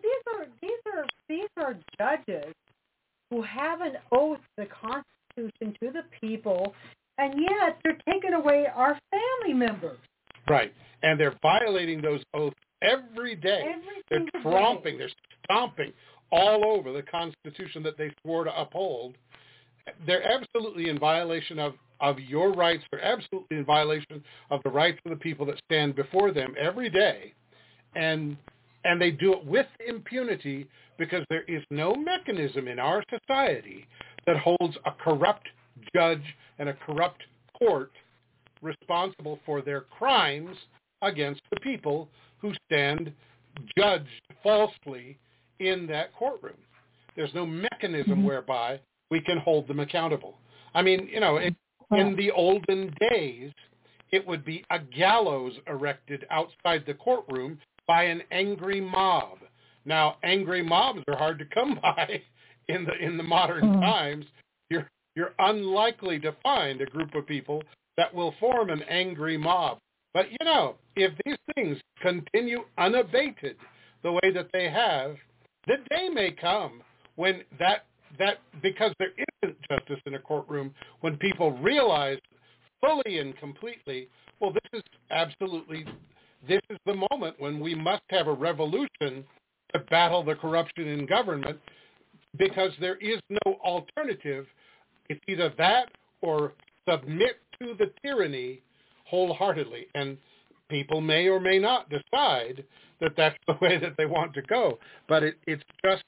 these are judges who have an oath to the Constitution, to the people, and yet they're taking away our family members. Right, and they're violating those oaths every day. They're tromping, they're stomping all over the Constitution that they swore to uphold. They're absolutely in violation of your rights. They're absolutely in violation of the rights of the people that stand before them every day. And they do it with impunity because there is no mechanism in our society that holds a corrupt judge and a corrupt court responsible for their crimes against the people who stand judged falsely in that courtroom. There's no mechanism whereby we can hold them accountable. I mean, in the olden days, it would be a gallows erected outside the courtroom by an angry mob. Now, angry mobs are hard to come by in the modern times. You're unlikely to find a group of people that will form an angry mob. But, if these things continue unabated the way that they have, the day may come when that because there isn't justice in a courtroom, when people realize fully and completely, well, this is the moment when we must have a revolution to battle the corruption in government, because there is no alternative. It's either that or submit to the tyranny wholeheartedly. And people may or may not decide that that's the way that they want to go. But it's just,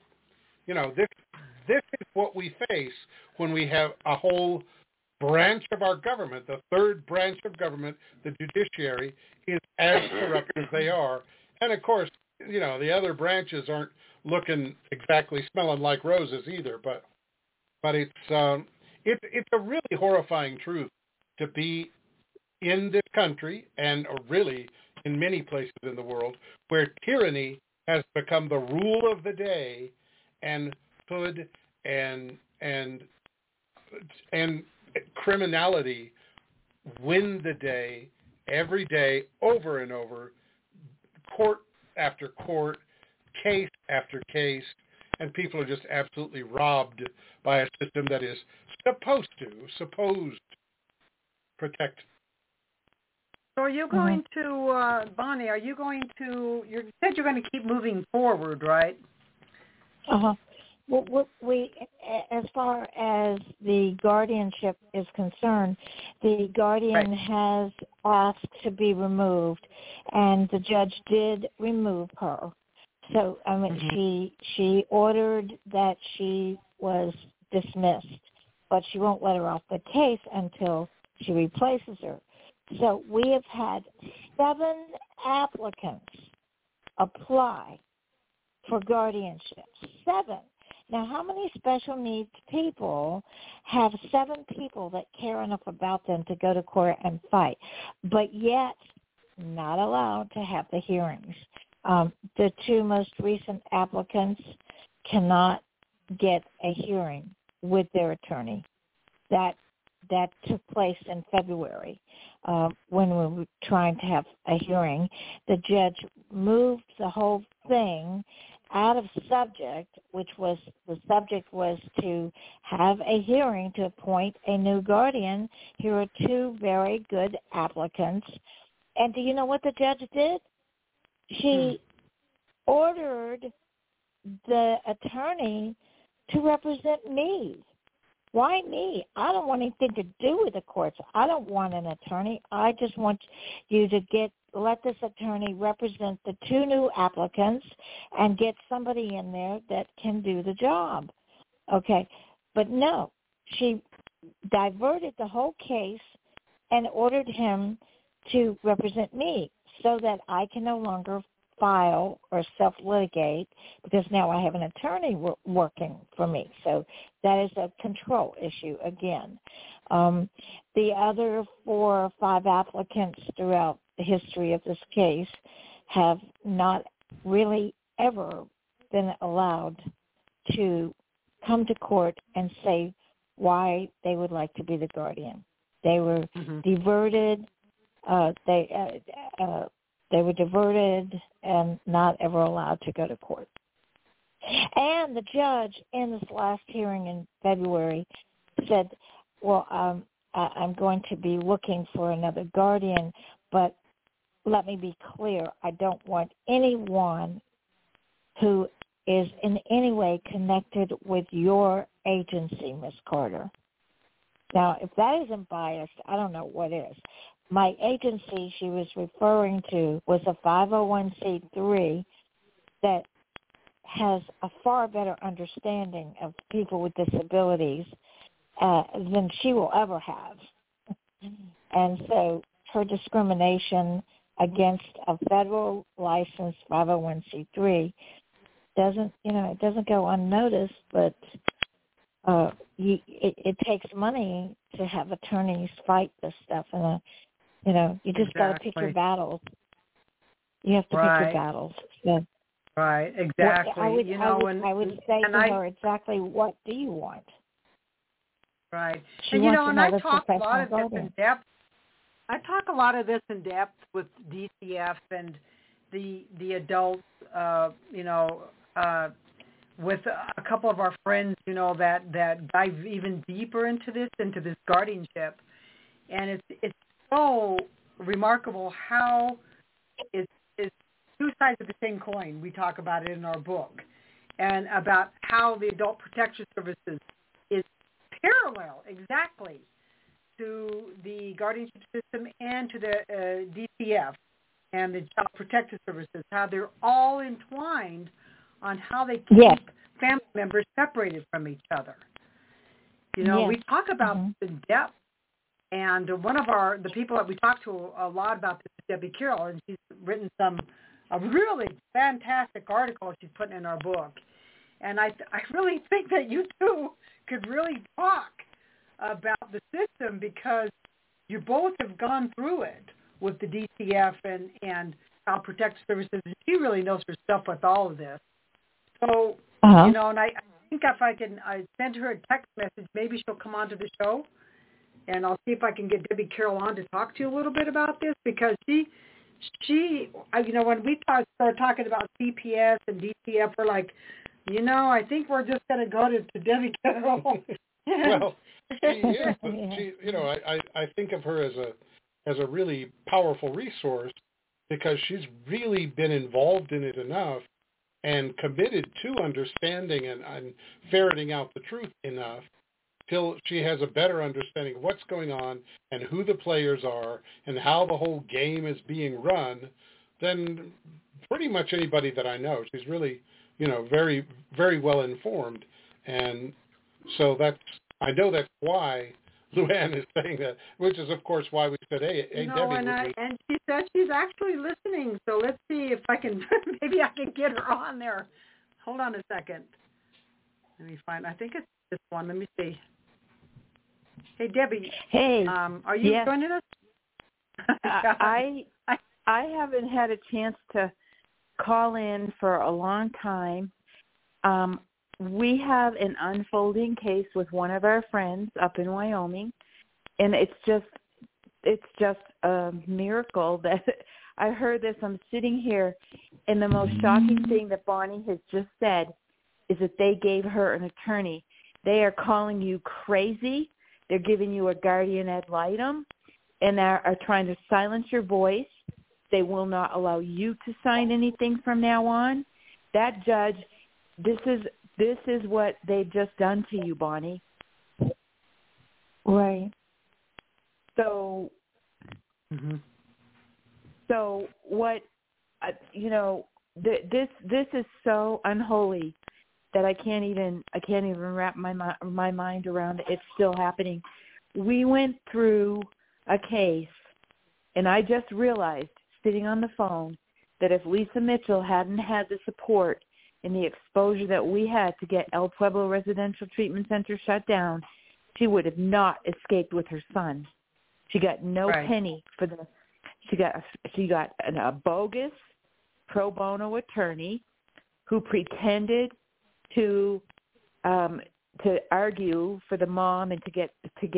this is what we face when we have a whole branch of our government, the third branch of government, the judiciary, is as corrupt as they are. And of course, the other branches aren't looking exactly smelling like roses either. But it's a really horrifying truth to be in this country, and really in many places in the world, where tyranny has become the rule of the day, and hood and criminality win the day every day, over and over, court after court, case after case, and people are just absolutely robbed by a system that is supposed to protect. So are you going to, Bonnie, you said you're going to keep moving forward, right? Uh-huh. Well, we, as far as the guardianship is concerned, the guardian has asked to be removed, and the judge did remove her. So, I mean, she ordered that she was dismissed, but she won't let her off the case until she replaces her. So we have had 7 applicants apply for guardianship. 7. Now, how many special needs people have 7 people that care enough about them to go to court and fight, but yet not allowed to have the hearings? The 2 most recent applicants cannot get a hearing with their attorney. That took place in February when we were trying to have a hearing. The judge moved the whole thing out of subject, which was the subject was to have a hearing to appoint a new guardian. Here are 2 very good applicants. And do you know what the judge did? She ordered the attorney to represent me. Why me? I don't want anything to do with the courts. I don't want an attorney. I just want you to let this attorney represent the 2 new applicants and get somebody in there that can do the job. Okay. But no, she diverted the whole case and ordered him to represent me so that I can no longer file or self-litigate, because now I have an attorney working for me. So that is a control issue again. The other 4 or 5 applicants throughout the history of this case have not really ever been allowed to come to court and say why they would like to be the guardian. They were diverted. They were diverted and not ever allowed to go to court. And the judge in this last hearing in February said, well, I'm going to be looking for another guardian, but let me be clear, I don't want anyone who is in any way connected with your agency, Ms. Carter. Now, if that isn't biased, I don't know what is. My agency she was referring to was a 501c3 that has a far better understanding of people with disabilities than she will ever have. And so her discrimination against a federal licensed 501c3 doesn't go unnoticed, but it takes money to have attorneys fight this stuff, and you just got to pick your battles. You have to pick your battles. So, right, exactly. I would say to her exactly, what do you want? Right. She and wants and I another talk a lot of professional this in depth. I talk a lot of this in depth with DCF and the adults, with a couple of our friends, that dive even deeper into this guardianship. And it's so remarkable how it's 2 sides of the same coin. We talk about it in our book, and about how the Adult Protection Services is parallel exactly to the guardianship system and to the DCF and the Child Protective Services, how they're all entwined on how they keep family members separated from each other. We talk about this in depth, and one of the people that we talk to a lot about this is Debbie Carroll, and she's written a really fantastic article she's putting in our book. And I really think that you two could really talk about the system, because you both have gone through it with the DCF and Child Protective Services, and she really knows her stuff with all of this. So You know, and I think if I send her a text message, maybe she'll come onto the show, and I'll see if I can get Debbie Carroll on to talk to you a little bit about this, because she, you know, when we started talking about CPS and DTF, we're like, you know, I think we're just going to go to Debbie Carroll. Well, she is. She, you know, I think of her as a really powerful resource, because she's really been involved in it enough and committed to understanding and ferreting out the truth enough till she has a better understanding of what's going on and who the players are and how the whole game is being run than pretty much anybody that I know. She's really, you know, very, very well informed. And so I know that's why Luann is saying that, which is, of course, why we said, hey, no, Debbie. And she said she's actually listening, so let's see if I can, maybe I can get her on there. Hold on a second. Let me find, I think it's this one. Let me see. Hey, Debbie. Hey. Are you joining us? I haven't had a chance to call in for a long time. We have an unfolding case with one of our friends up in Wyoming, and it's just a miracle that I heard this. I'm sitting here, and the most shocking thing that Bonnie has just said is that they gave her an attorney. They are calling you crazy. They're giving you a guardian ad litem, and are trying to silence your voice. They will not allow you to sign anything from now on. That judge, this is what they've just done to you, Bonnie. Right. So, so what? You know, this is so unholy that I can't even wrap my mind around it. It's still happening. We went through a case, and I just realized, sitting on the phone, that if Lisa Mitchell hadn't had the support and the exposure that we had to get El Pueblo Residential Treatment Center shut down, she would have not escaped with her son. She got no penny for the. She got a bogus pro bono attorney who pretended to argue for the mom and to get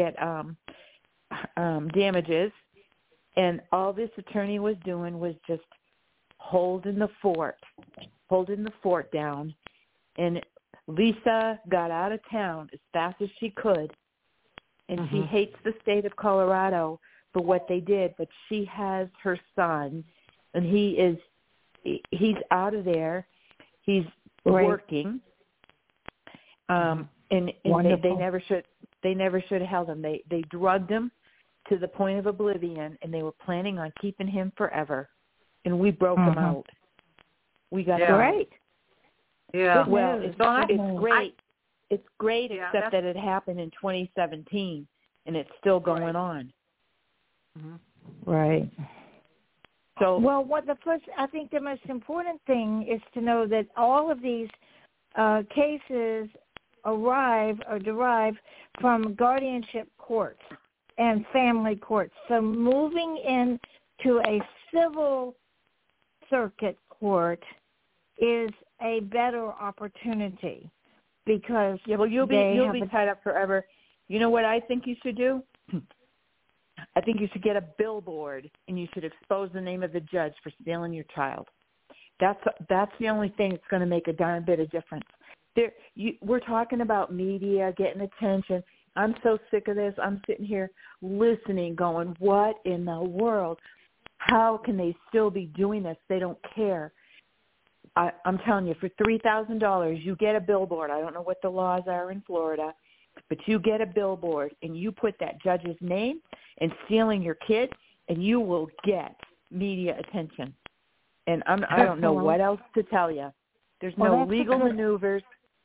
damages, and all this attorney was doing was just holding the fort down. And Lisa got out of town as fast as she could, and she hates the state of Colorado for what they did, but she has her son, and he's out of there. He's working. And they never should have held him. They drugged him to the point of oblivion, and they were planning on keeping him forever. And we broke him out. We got great. Yeah. Well, it's great. It's great, except that it happened in 2017, and it's still going on. Right. So, well, I think the most important thing is to know that all of these cases derive from guardianship courts and family courts. So moving into a civil circuit court is a better opportunity, because you'll be tied up forever. You know what I think you should do? I think you should get a billboard, and you should expose the name of the judge for stealing your child. That's the only thing that's going to make a darn bit of difference. We're talking about media getting attention. I'm so sick of this. I'm sitting here listening, going, what in the world? How can they still be doing this? They don't care. I'm telling you, for $3,000, you get a billboard. I don't know what the laws are in Florida, but you get a billboard, and you put that judge's name and stealing your kid, and you will get media attention. And I don't know what else to tell you. There's no legal maneuvers.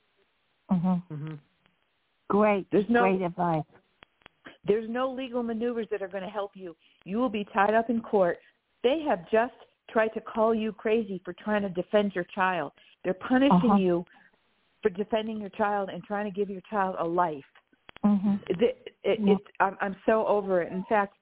Great. Great advice. There's no legal maneuvers that are going to help you. You will be tied up in court. They have just tried to call you crazy for trying to defend your child. They're punishing you for defending your child and trying to give your child a life. I'm so over it. In fact,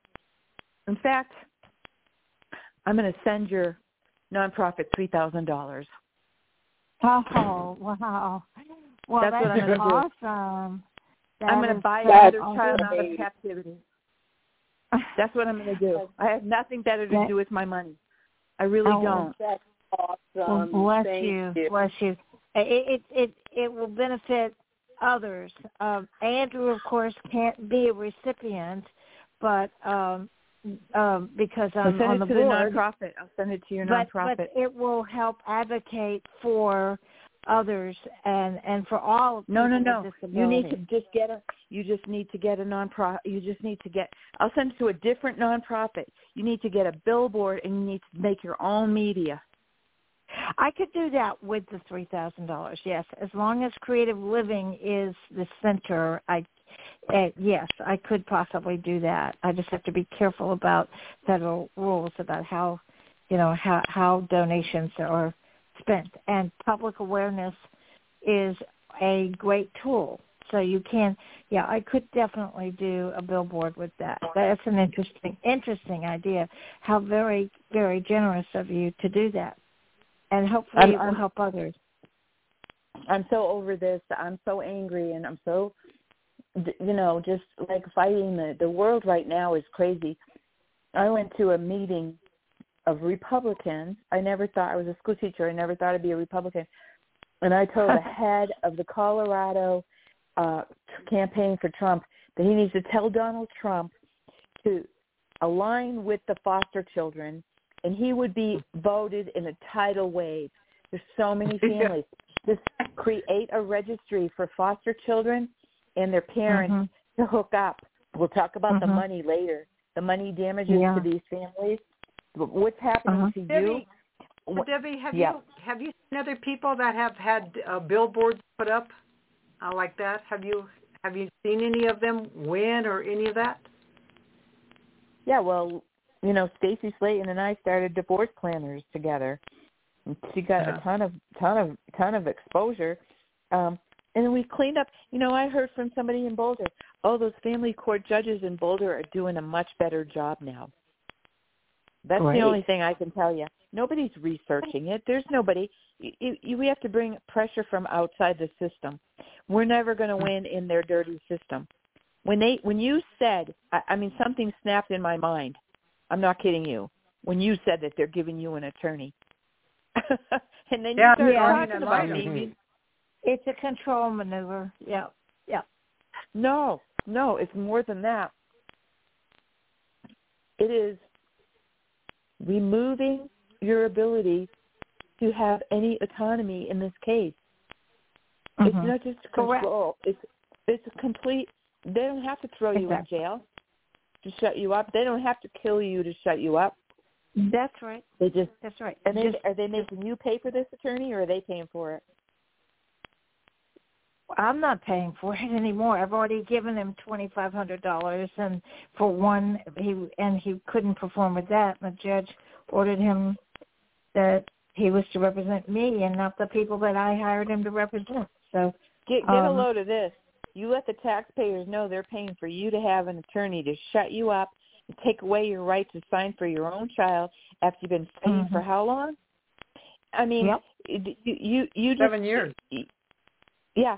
I'm going to send your nonprofit $3,000. Oh, wow. Well, That's what I'm going to do. awesome. I'm going to buy so another awesome. child out of captivity. That's what I'm going to do. I have nothing better to do with my money. I really don't. That's awesome. Bless Thank you. Bless you. It will benefit others. Andrew, of course, can't be a recipient, but because I'm on the board. I'll send it to the nonprofit. I'll send it to your nonprofit. But it will help advocate for others and for all of people with disability. You need to just get a nonprofit. You just need to get. I'll send it to a different nonprofit. You need to get a billboard and you need to make your own media. I could do that with the $3,000. Yes, as long as Creative Living is the center. Yes, I could possibly do that. I just have to be careful about federal rules about how donations are spent. And public awareness is a great tool. So you can, I could definitely do a billboard with that. That's an interesting idea. How very, very generous of you to do that. And hopefully it will help others. I'm so over this. I'm so angry, and I'm so, just like fighting. The world right now is crazy. I went to a meeting of Republicans. I was a school teacher. I never thought I'd be a Republican. And I told the head of the Colorado campaign for Trump that he needs to tell Donald Trump to align with the foster children, and he would be voted in a tidal wave. There's so many families. Just create a registry for foster children and their parents to hook up. We'll talk about the money later, the money damages to these families. What's happening to you? Debbie, have you seen other people that have had billboards put up like that? Have you seen any of them win or any of that? Yeah, well, Stacey Slayton and I started Divorce Planners together. She got a ton of exposure, and then we cleaned up. I heard from somebody in Boulder. Oh, those family court judges in Boulder are doing a much better job now. That's the only thing I can tell you. Nobody's researching it. There's nobody. We have to bring pressure from outside the system. We're never going to win in their dirty system. When you said, something snapped in my mind. I'm not kidding you. When you said that they're giving you an attorney, and then you started talking about me. It's a control maneuver. Yeah. No, it's more than that. It is removing your ability to have any autonomy in this case. It's not just control. It's a complete. They don't have to throw you in jail to shut you up. They don't have to kill you to shut you up. That's right. That's right. And are they making you pay for this attorney, or are they paying for it? I'm not paying for it anymore. I've already given him $2,500, and for one, he couldn't perform with that. And the judge ordered him that he was to represent me and not the people that I hired him to represent. So get a load of this. You let the taxpayers know they're paying for you to have an attorney to shut you up and take away your right to sign for your own child after you've been fighting for how long? You 7 years. Yeah.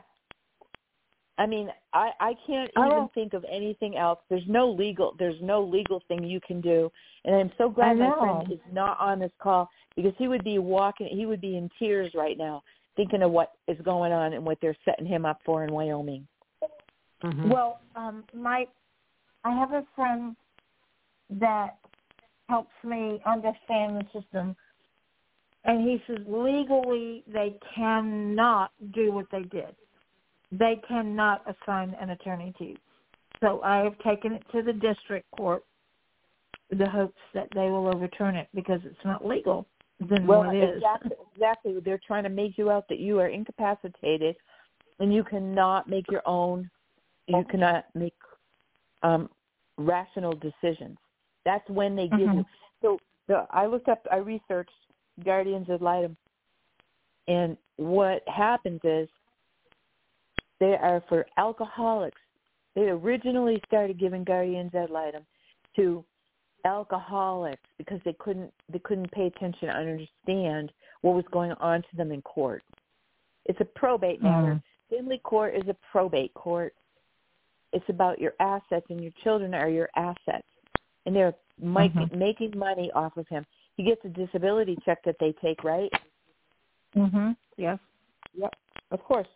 I can't even think of anything else. There's no legal thing you can do. And I'm so glad my friend is not on this call, because he would be in tears right now thinking of what is going on and what they're setting him up for in Wyoming. Well, I have a friend that helps me understand the system, and he says legally they cannot do what they did. They cannot assign an attorney to you. So I have taken it to the district court with the hopes that they will overturn it, because it's not legal. Then what is? Exactly. They're trying to make you out that you are incapacitated and you cannot make your own. You cannot make rational decisions. That's when they give you. So I researched Guardians Ad Litem, and what happens is they are for alcoholics. They originally started giving Guardians Ad Litem to alcoholics because they couldn't pay attention and understand what was going on to them in court. It's a probate matter. Family court is a probate court. It's about your assets, and your children are your assets. And they're making money off of him. He gets a disability check that they take, right? Yes. Yep. Of course.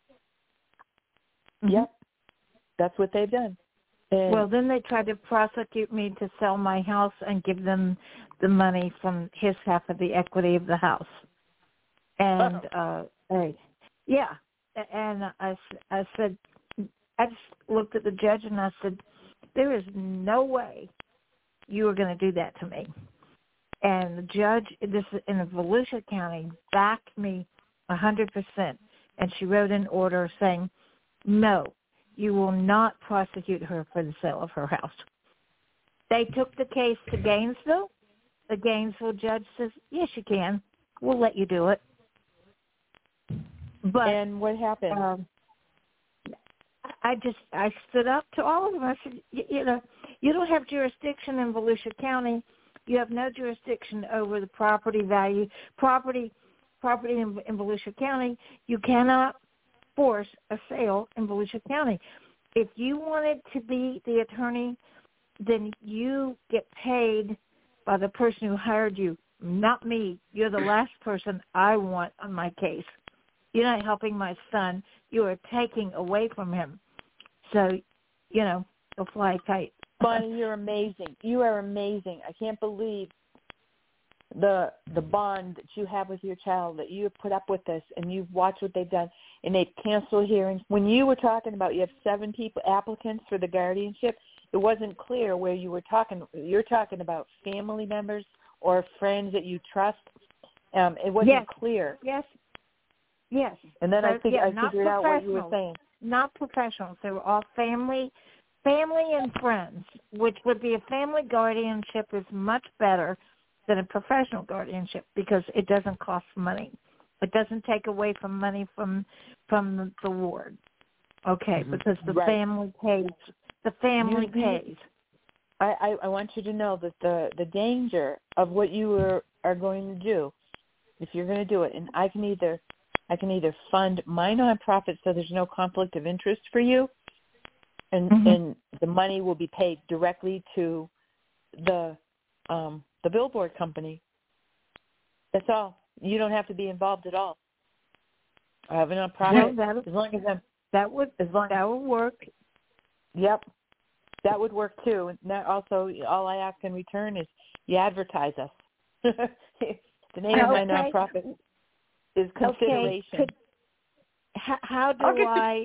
Yep. That's what they've done. And well, then they tried to prosecute me to sell my house and give them the money from his half of the equity of the house. And, yeah. And I said, I just looked at the judge and I said, there is no way you are going to do that to me. And the judge, this in Volusia County, backed me 100%. And she wrote an order saying, no, you will not prosecute her for the sale of her house. They took the case to Gainesville. The Gainesville judge says, yes, you can. We'll let you do it. But and what happened? I stood up to all of them. I said, you know, you don't have jurisdiction in Volusia County. You have no jurisdiction over the property value. Property in Volusia County, you cannot force a sale in Volusia County. If you wanted to be the attorney, then you get paid by the person who hired you, not me. You're the last person I want on my case. You're not helping my son. You are taking away from him. So, you know, go fly kite. Bonnie, you're amazing. You are amazing. I can't believe the bond that you have with your child, that you have put up with this, and you've watched what they've done, and they've canceled hearings. When you were talking about you have 7 applicants for the guardianship, it wasn't clear where you were talking. You're talking about family members or friends that you trust. It wasn't clear. Yes. And then I figured out what you were saying. Not professionals. They were all family and friends, which would be a family guardianship is much better than a professional guardianship because it doesn't cost money. It doesn't take away from money from the ward. Okay, because the family pays. The family pays. I want you to know that the danger of what you are going to do, if you're going to do it, and I can either fund my nonprofit so there's no conflict of interest for you, and the money will be paid directly to the billboard company. That's all. You don't have to be involved at all. I have a nonprofit. As long as that would work. Yep, that would work too. And that also, all I ask in return is you advertise us. The name of my nonprofit is Consideration. How do I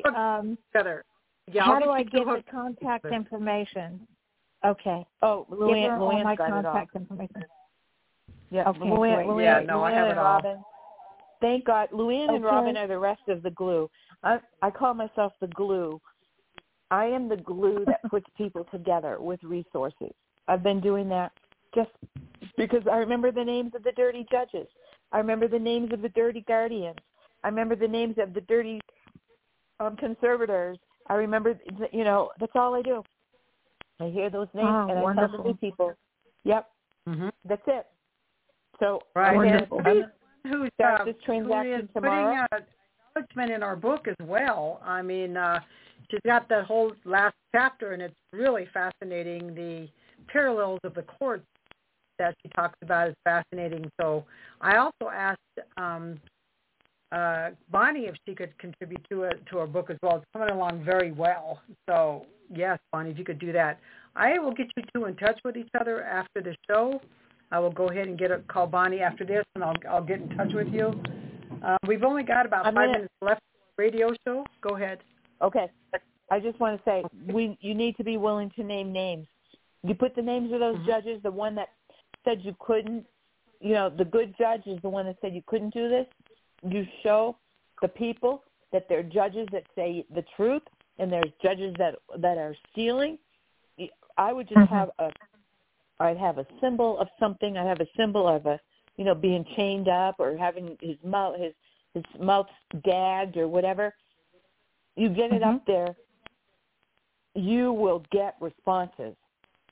get the contact information? Okay. Oh, Luann my got contact information. Yeah. Okay. Luann, I have it all. Robin. Thank God. Luann and Robin are the rest of the glue. I call myself the glue. I am the glue that puts people together with resources. I've been doing that just because I remember the names of the dirty judges. I remember the names of the dirty guardians. I remember the names of the dirty conservators. I remember, that's all I do. I hear those names and I tell the new people, yep, that's it. So right. who start this transaction tomorrow. Putting acknowledgement in our book as well. I mean, she's got the whole last chapter, and it's really fascinating. The parallels of the courts that she talks about is fascinating. So I also asked Bonnie if she could contribute to our book as well. It's coming along very well. So yes, Bonnie, if you could do that. I will get you two in touch with each other after the show. I will go ahead and call Bonnie after this, and I'll get in touch with you. We've only got about 5 minutes left of the radio show. Go ahead. Okay. I just want to say you need to be willing to name names. You put the names of those judges, the one that said you couldn't, the good judge is the one that said you couldn't do this. You show the people that there are judges that say the truth and there's judges that are stealing. I would just I'd have a symbol of something. I'd have a symbol of being chained up or having his mouth gagged or whatever. You get it up there, you will get responses.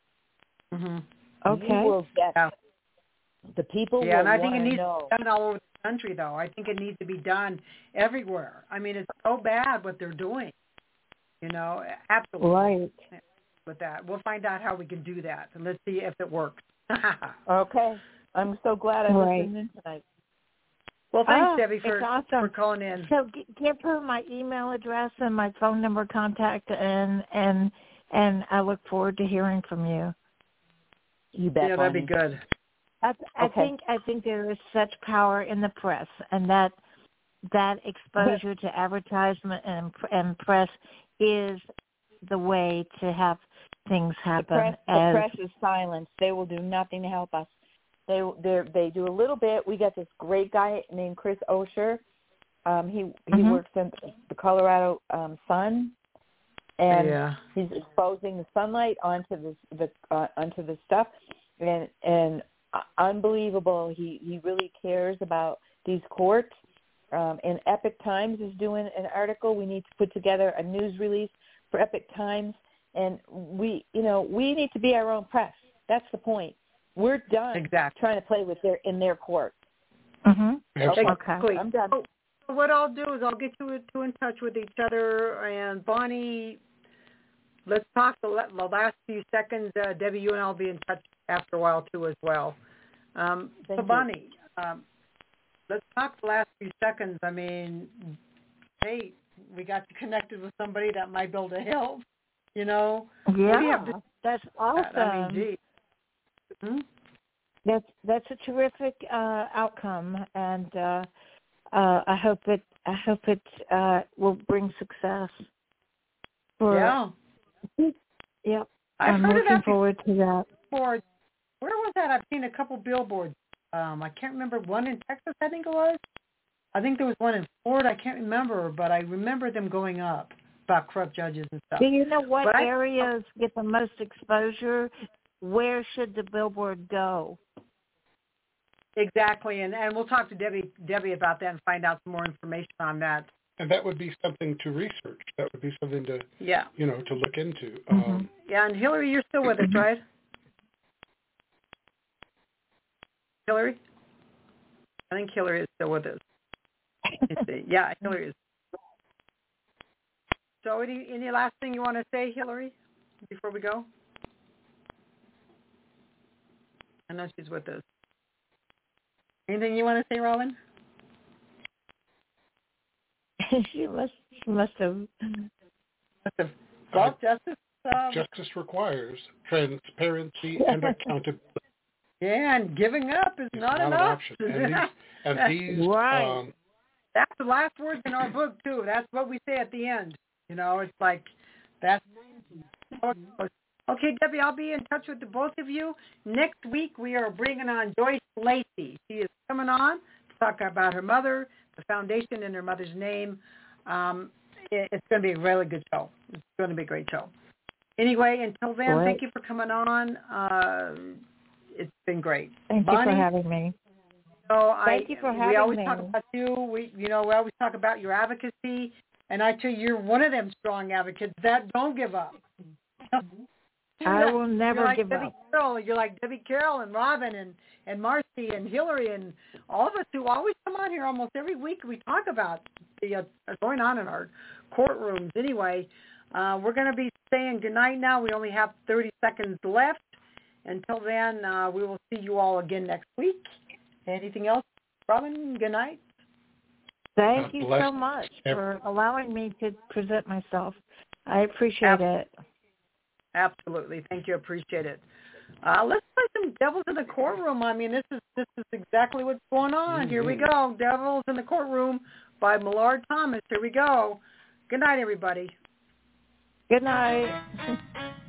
Okay. You will get the people. Yeah, will and I think it want to needs know. to be done all over the country, though. I think it needs to be done everywhere. I mean, it's so bad what they're doing. Absolutely. Right. With that, we'll find out how we can do that, and let's see if it works. Okay. I'm so glad I listened in tonight. Well, thanks, Debbie, for awesome. calling in. So give her my email address and my phone number contact, and I look forward to hearing from you. You bet. Yeah, that'd be good. I think there is such power in the press, and that exposure to advertisement and press is the way to have things happen. The press is silent. They will do nothing to help us. They do a little bit. We got this great guy named Chris Osher. He works in the Colorado Sun, and he's exposing the sunlight onto the stuff, and unbelievable. He really cares about these courts. And Epic Times is doing an article. We need to put together a news release for Epic Times, and we need to be our own press. That's the point. We're done trying to play with in their court. Mm-hmm. Okay. I'm done. So what I'll do is I'll get you two in touch with each other. And Bonnie, let's talk the last few seconds. Debbie, you and I will be in touch after a while too as well. So Bonnie, let's talk the last few seconds. I mean, hey, we got you connected with somebody that might be able to help. Yeah, that's awesome. I mean, gee. Hmm? That's a terrific outcome, and I hope it will bring success. Yep. I'm looking forward to that. Where was that? I've seen a couple billboards. I can't remember. One in Texas, I think it was. I think there was one in Florida. I can't remember, but I remember them going up about corrupt judges and stuff. Do you know what areas get the most exposure? Where should the billboard go? Exactly, and we'll talk to Debbie about that and find out some more information on that. And that would be something to research. That would be something to to look into. Mm-hmm. And Hillary, you're still with us, right? Hillary? I think Hillary is still with us. Let's see. Yeah, Hillary is. So any last thing you want to say, Hillary, before we go? I know she's with us. Anything you want to say, Robin? She must have. Well, justice. Justice requires transparency and accountability. Yeah, and giving up is not enough. An option. And these right. That's the last words in our book too. That's what we say at the end. It's like that's. Okay, Debbie, I'll be in touch with the both of you. Next week, we are bringing on Joyce Lacey. She is coming on to talk about her mother, the foundation in her mother's name. It's going to be a really good show. It's going to be a great show. Anyway, until then, Thank you for coming on. It's been great. Thank you for having me. Thank you for having me. We always talk about you. We always talk about your advocacy, and I tell you, you're one of them strong advocates that don't give up. I will never give up. You're like Debbie Carroll and Robin and Marcy and Hillary and all of us who always come on here almost every week. We talk about the going on in our courtrooms. Anyway, we're going to be saying goodnight now. We only have 30 seconds left. Until then, we will see you all again next week. Anything else, Robin? Good night. Thank you so much for allowing me to present myself. I appreciate it. Absolutely. Thank you. Appreciate it. Let's play some Devils in the Courtroom. I mean, this is exactly what's going on. Here we go. Devils in the Courtroom by Millard Thomas. Here we go. Good night, everybody. Good night.